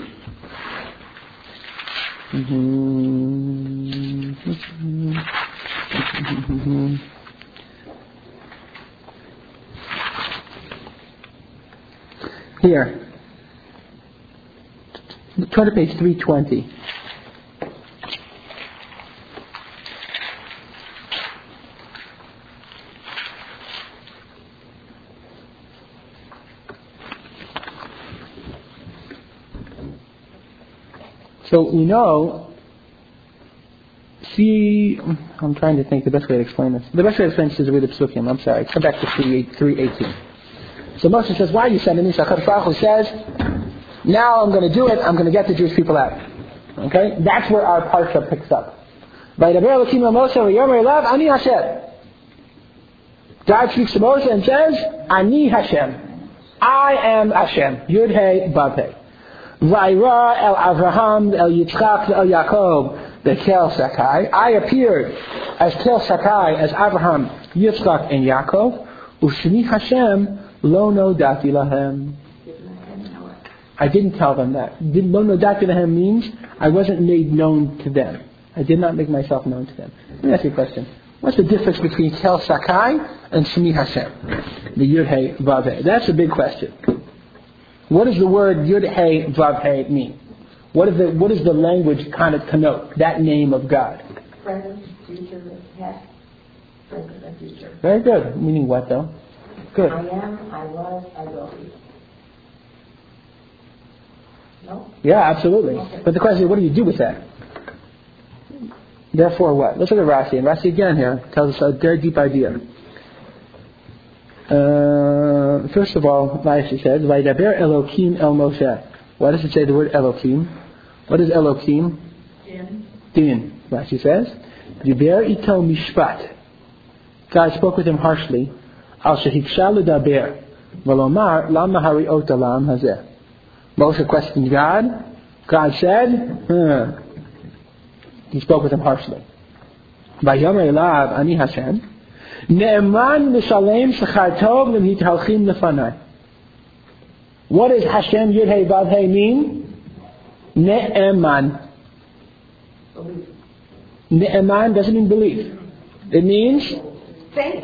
Mm-hmm. Here. Turn to page three twenty. So we know, see, I'm trying to think the best way to explain this. The best way to explain this is to read the Psukim. I'm sorry. Come back to three eighteen. So Moshe says, why are you sending me? So HaKadosh Baruch Hu says, now I'm going to do it. I'm going to get the Jewish people out. Okay? That's where our parsha picks up. Vaydaber Elokim el Moshe v'yomer elav ani Hashem. God speaks to Moshe and says, Ani Hashem. I am Hashem. Yud He Vav He. Vayra el Avraham, el Yitzchak, el Yaakov, the Kel Sakai. I appeared as Kel Sakai, as Avraham, Yitzchak, and Yaakov. Ushni Hashem lo nodati lahem. I didn't tell them that. Lo nodati lahem means I wasn't made known to them. I did not make myself known to them. Let me ask you a question. What's the difference between Kel Sakai and Shmi Hashem? The Yud He Vav He. That's a big question. What does the word Yud He Vav He mean? What is the what does the language kind of connote? That name of God. Present, future, past, present, and future. Very good. Meaning what though? Good. I am, I was, I will be. No? Yeah, absolutely. Okay. But the question is, what do you do with that? Therefore what? Let's look at Rashi. And Rashi again here tells us a very deep idea. Uh, first of all, Rashi says, Vaydaber Elokim el Moshe. Why does it say the word Elokim? What is Elokim? Din. Din. Rashi says, Diber ito mishpat. God spoke with him harshly. Al shehiksha ledaber. V'lomar lama hariot olam hazeh. Moshe questioned God. God said, huh. He spoke with him harshly. Vayomer elav ani Hashem. Ne'eman l'shalem shechar tov l'mithalchim lefanai. What does Hashem Yud He Vav He mean? Ne'eman. Ne'eman doesn't mean belief. It means Faith.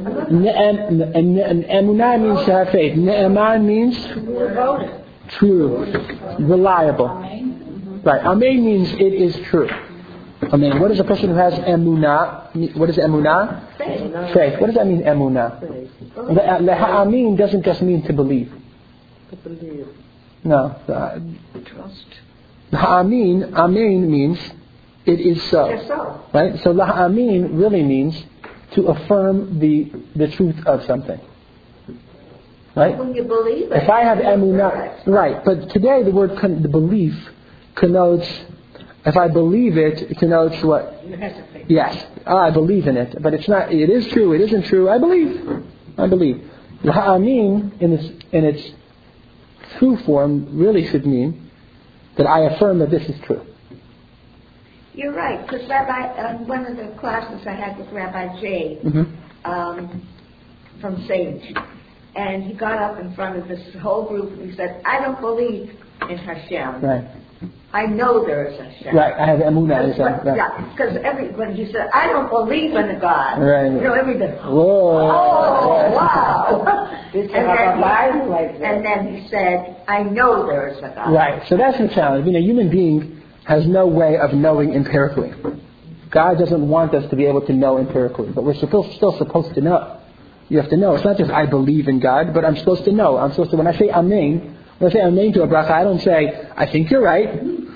Emunah means to have faith. Ne'eman means true, reliable. Right. Amen means it is true. Amen. What is a person who has emunah? What is emunah? Faith. Faith. What does that mean, emunah? Le'ha'amin doesn't just mean to believe. To believe. No. Uh, Trust. Ha'amin, amen means it is so. Yes, so. Right? So la'amin really means to affirm the the truth of something. Right? When you believe it. If I have emunah, right? But today the word con- the belief connotes. If I believe it, it connotes what? You have to think. Yes, oh, I believe in it, but it's not. It is true. It isn't true. I believe. I believe. Ha'amin in its in its true form really should mean that I affirm that this is true. You're right, because Rabbi, um, one of the classes I had with Rabbi Jay Mm-hmm. um, from Sage, and he got up in front of this whole group and he said, "I don't believe in Hashem. Right. I know there is Hashem." Right. I have emunah. Because, Right. yeah, because every when you said, "I don't believe in a God," Right. you know, everybody. Whoa. Oh, wow! This is And how then, our he, lives like this. and then he said, "I know there is a God." Right. So that's the challenge. I mean, a human being has no way of knowing empirically. God doesn't want us to be able to know empirically, but we're supposed, still supposed to know. You have to know. It's not just I believe in God, but I'm supposed to know. I'm supposed to. When I say Amen, when I say Amen to a bracha, I don't say I think you're right.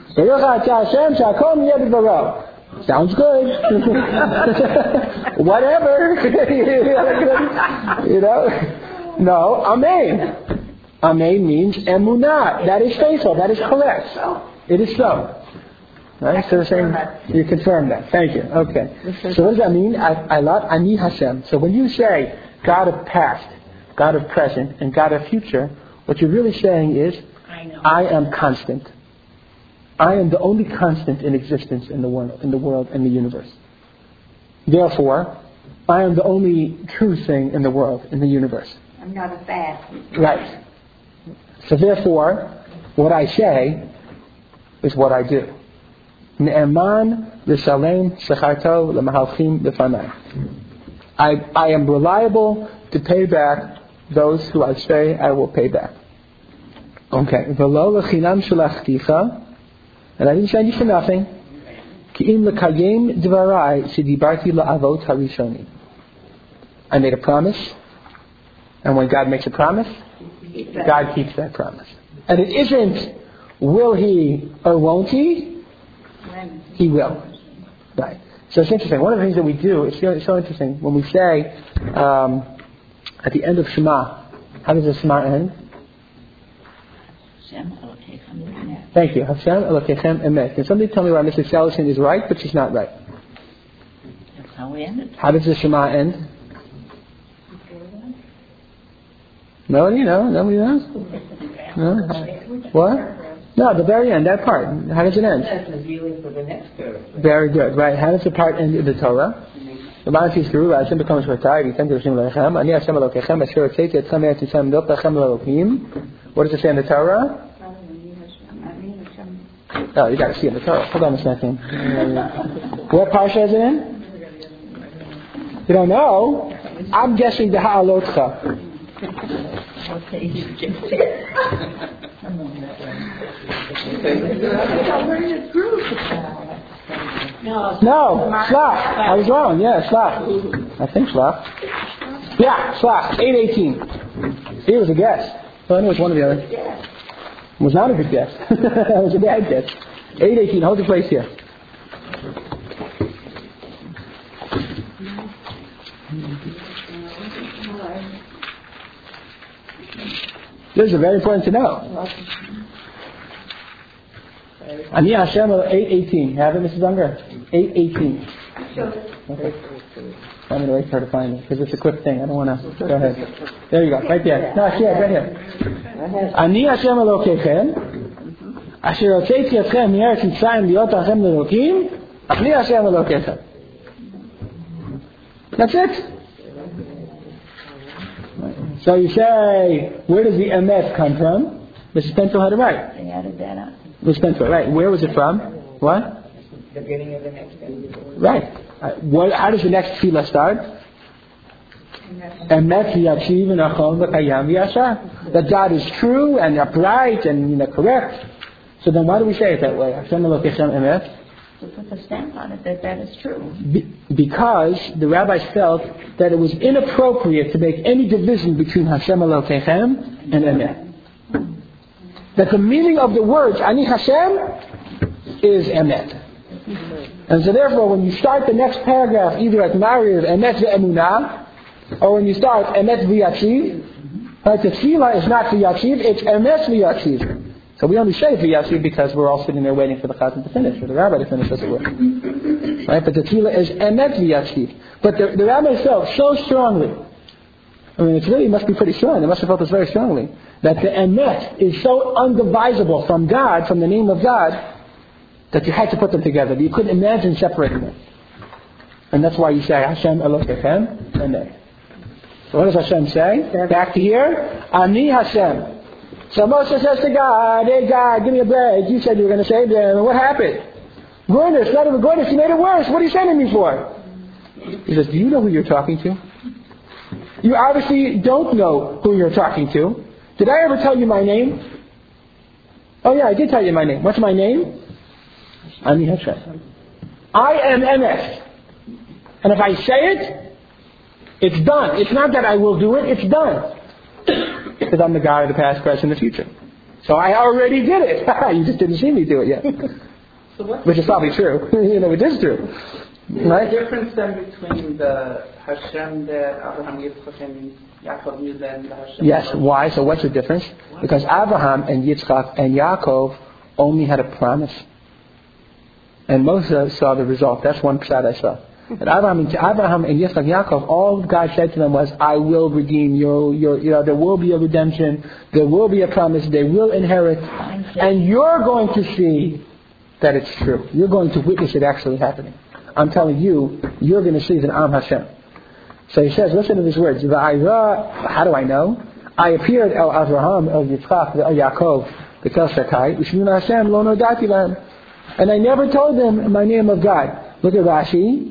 Sounds good. Whatever. You know? No, Amen. Amen means emunah. That is faithful. That is correct. It is so. Right? So we're saying, you confirm that. Thank you. Okay. So what does that mean? I, I love Ani Hashem. So when you say God of past, God of present, and God of future, what you're really saying is, I know. I am constant. I am the only constant in existence in the world, in the world and the universe. Therefore, I am the only true thing in the world, in the universe. I'm not a fad. Right. So therefore, what I say is what I do. Ne'eman l'shalem secharto l'mahalchim l'fanai. I I am reliable to pay back those who I say I will pay back. Okay. V'lo l'chinam shalachticha. And I didn't send you for nothing. Ki'im l'kayem dvarai shedibarti la'avot harishonim. I made a promise. And when God makes a promise, God keeps that promise. And it isn't, will He or won't He? He will. Right. So it's interesting. One of the things that we do, it's so, it's so interesting. When we say, um, at the end of Shema, how does the Shema end? Thank you. Hashem Elokechem Emet. Can somebody tell me why Missus Seligson is right, but she's not right? That's how we ended. How does the Shema end? Nobody? No? Nobody knows? No? What? No, the very end, that part. How does it end? That's revealing for the next paragraph. Very good. Right. How does the part end in the Torah? The Bible says, Hashem becomes Shatai, Yitem Yerushalayim Lechem, Ani Hashem Elokechem, Asher Hotzeti Etchem Me'eretz Yisrael Midot Lachem L'Elokim. What does it say in the Torah? Oh, you got to see it in the Torah. Hold on a second. What parsha is it in? You don't know? I'm guessing the Ha'alotcha. Okay, you just said. No, No, Shlach. I was wrong. Yeah, Shlach. I think Shlach. Yeah, Shlach. eight eighteen. See, it was a guess. So I knew it was one of the other. It was not a good guess. It was a bad guess. eight eighteen. Hold your place here. This is very important to know. Ani Hashem eight eighteen. Have it, Missus Unger? eight eighteen. Okay. I'm going to wait for her to find it because it's a quick thing. I don't want to. Go ahead. There you go. Right there. No, yeah, right here. Ani Hashem Elokechem, Asher Hotzeti Etchem Me'eretz Yisrael Liot Lachem L'Elokim, Ani Hashem Elokechem. That's it. So you say, where does the emet come from? Missus Penfield had it right. They added that up. Missus Penfield, right. Where was it from? What? Beginning of the next paragraph. Right. Uh, what, how does the next tefillah start? Emet v'yachiv v'nachon v'kayam v'yashar. That God is true and upright and, you know, correct. So then why do we say it that way? Hashem Elokechem emet. To put the stamp on it that that is true. Be, because the rabbis felt that it was inappropriate to make any division between Hashem Elokechem and emet. That the meaning of the words Ani Hashem is emet. And so therefore when you start the next paragraph either at Mariv Emet Ve'emunah or when you start Emet V'yachiv, Right? The tefillah is not v'yaksiv, it's emes v'yaksiv. So we only say v'yaksiv because we're all sitting there waiting for the chazan to finish, or the rabbi to finish, as it were. Right? But the tefillah is emes v'yaksiv. But the, the rabbi felt so strongly, I mean, it's really, it must be pretty strong, they must have felt this very strongly, that the emet is so undivisible from God, from the name of God, that you had to put them together. You couldn't imagine separating them. And that's why you say, Hashem Elokechem Emet. So what does Hashem say? Back to here. Ani Hashem. So Moshe says to God, hey God, give me a break. You said you were going to save them. And what happened? Goodness, not even goodness. You made it worse. What are you sending me for? He says, do you know who you're talking to? You obviously don't know who you're talking to. Did I ever tell you my name? Oh yeah, I did tell you my name. What's my name? Ani Hashem. I am Emes. And if I say it, it's done. It's not that I will do it, it's done. Because I'm the God of the past, present, and the future. So I already did it. You just didn't see me do it yet. So what's Which is probably true. You know, it is true. Right? the difference then between the Hashem that Abraham, Yitzchak, and Yaakov knew then the Hashem? Yes. Why? So what's the difference? Because Abraham and Yitzchak and Yaakov only had a promise. And Moses saw the result. That's one pshat I saw. And Abraham and, Abraham and Yitzchak and Yaakov, all God said to them was, I will redeem your, your, you know, there will be a redemption, there will be a promise, they will inherit, and you're going to see that it's true. You're going to witness it actually happening. I'm telling you, you're going to see that I'm Hashem. So he says, listen to these words. How do I know? I appeared El Avraham, El Yitzchak, El Yaakov, the Kel Shakai, Ushmin Hashem, Lo Nodati Lahem. And I never told them my name of God. Look at Rashi.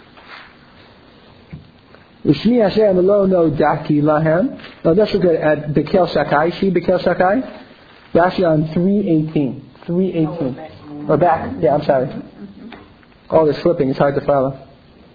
Ushmi Hashem Lo Nodati Lahem. Now let's look at Bekel Shakai. See Bekel Shakai? Rashi on three eighteen. three eighteen. Or back. Yeah, I'm sorry. All this flipping, it's hard to follow.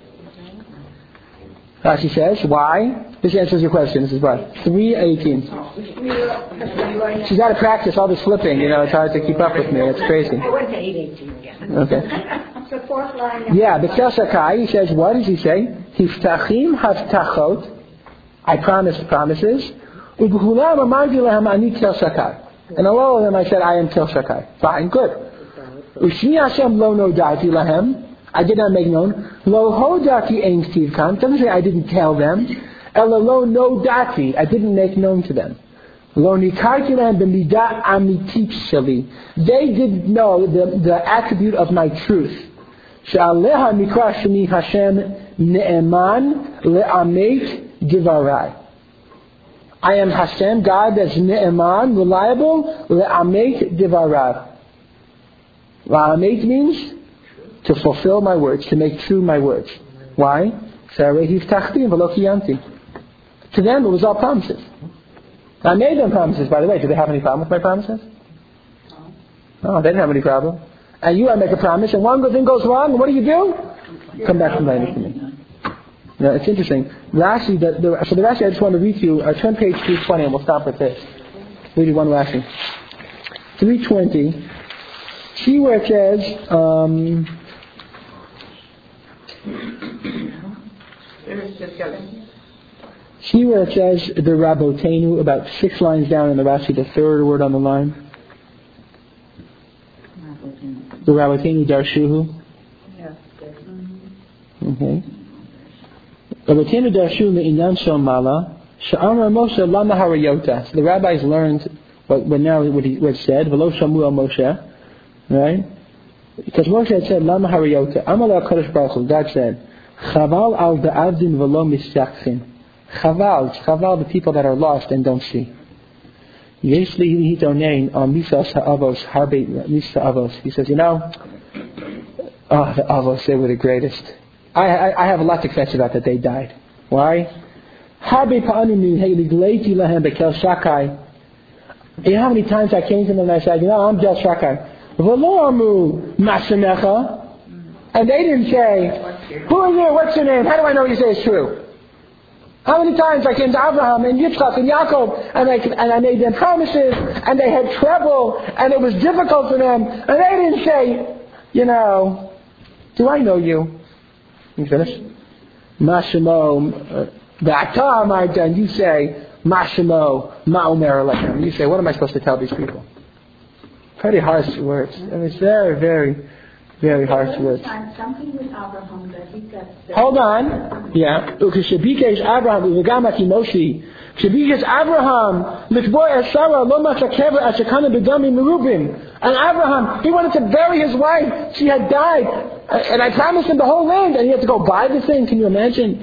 Rashi says, why? This answers your question. This is why. three eighteen. She's got to practice all this flipping. You know, it's hard to keep up with me. It's crazy. I went to eight eighteen again. Okay. The fourth line. Yeah, the Kel Shakai, he says, what does he say? Hiftachim haftachot. I promised promises. U'b'chulam amarti lahem ani Kel Shakai. And all of them I said, I am Kel Shakai. Fine, good. Ushmi Hashem lo nodati lahem. I did not make known. Lo hodati ein ktiv kan. Doesn't say I didn't tell them. Ela lo nodati. I didn't make known to them. Lo nikarti lahem b'midah amitit sheli. They didn't know the, the attribute of my truth. She'aleha mikra shemi Hashem ne'eman le'amet divarai. I am Hashem, God that's ne'eman, reliable, le'amet divarai. La'amet means to fulfill my words, to make true my words. Why? To them it was all promises. I made them promises, by the way. Do they have any problem with my promises? No, they didn't have any problem. And you, I make a promise, and one good thing goes wrong, and what do you do? Come back and complain to me. Now, it's interesting. Rashi, the, the, so the Rashi I just want to read to you, uh, turn page three twenty, and we'll stop with this. Read you one Rashi. three twenty. See where it says, um, see where it says the Rabotenu, about six lines down in the Rashi, the third word on the line. The Rabotenu Darshuhu. Okay. Rabotenu Darshuhu le'inyan shel mala, she'amar Moshe lama harayota. So the rabbis learned what, what now what he what said, v'lo shamu al Moshe. Right? Because Moshe had said, Lama harayota. Amal HaKadosh Baruch Hu, God said, Chaval al da'avdin v'lo misyakhin. Chaval, it's chaval, the people that are lost and don't see. Yesh li hitonein al misas ha'avos, harbe misas ha'avos. He says, you know, oh, the avos, they were the greatest. I, I, I have a lot to confess about that they died. Why? Harbe pa'anim ni'legleiti lahem bekel shakai. You know how many times I came to them and I said, you know, I'm Del Shakai. V'lo Mashamecha, and they didn't say, who are you? What's your name? How do I know you say it's true? How many times I came to Abraham and Yitzchak and Yaakov and I, and I made them promises and they had trouble and it was difficult for them and they didn't say, you know, do I know you? You finish? Mashamo, Ba'ata Amarta, and you say, Mashimo, Ma'omer Alechem. You say, what am I supposed to tell these people? Pretty harsh words. I mean, it's very, very, very harsh words. Something with Abraham that he got. Hold on. Yeah. Ukeshabikesh Abraham uvegamati Moshi. Kshabikesh Abraham litboy Sarah lo masakever ashakana bedami merubim. And Abraham, he wanted to bury his wife. She had died, and I promised him the whole land, and he had to go buy the thing. Can you imagine?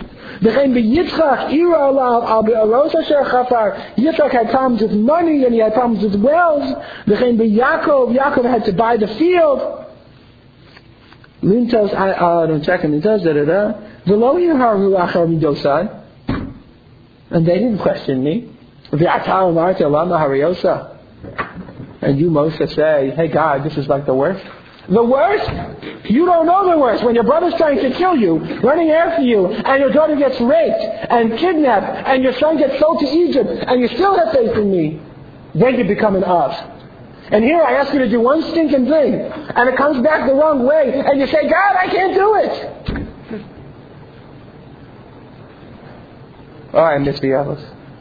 Yitzchak had problems with money, and he had problems with wells. Yaakov, Yaakov had to buy the field. Lintos, I uh, don't check him. Lintos, da da da. V'lo yiharu achar midosad, and they didn't question me. V'atar umarta lama hariosa, and you Moshe say, "Hey God, this is like the worst." The worst? You don't know the worst. When your brother's trying to kill you, running after you, and your daughter gets raped and kidnapped, and your son gets sold to Egypt, and you still have faith in me, then you become an of. And here I ask you to do one stinking thing, and it comes back the wrong way, and you say, God, I can't do it. Oh, I miss the others.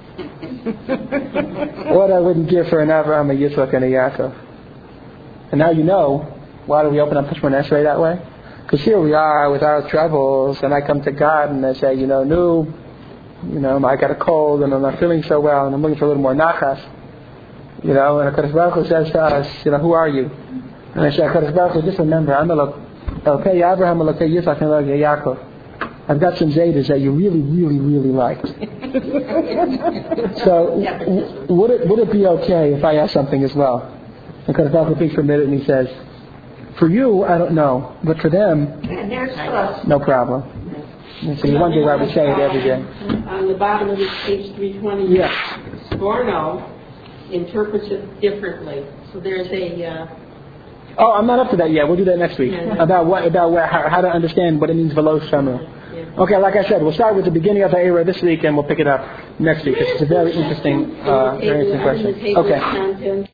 What I wouldn't give for an Avraham, a Yitzchak, and a Yaakov. And now you know, why do we open up Pishmon Esrei that way? Because here we are with our troubles, and I come to God and I say, you know, no, you know, I got a cold and I'm not feeling so well, and I'm looking for a little more nachas. You know, and HaKadosh Baruch Hu says to us, you know, who are you? And I say, HaKadosh Baruch Hu, just remember, I'm Elokei Abraham, Elokei Yitzchak, and Elokei Yaakov. I've got some Zetas that you really, really, really liked. So, w- would it would it be okay if I ask something as well? And HaKadosh Baruch Hu thinks for a minute and he says, for you, I don't know, but for them, no problem. And so you wonder why we say it every day. On the bottom of this page three twenty, yes. Sforno interprets it differently. So there's a... Uh, oh, I'm not up to that yet. We'll do that next week. Yeah. About what, about where, how, how to understand what it means velo shamu. Yeah. Okay, like I said, we'll start with the beginning of the era this week, and we'll pick it up next week. It's a very interesting, uh, very interesting question. Okay.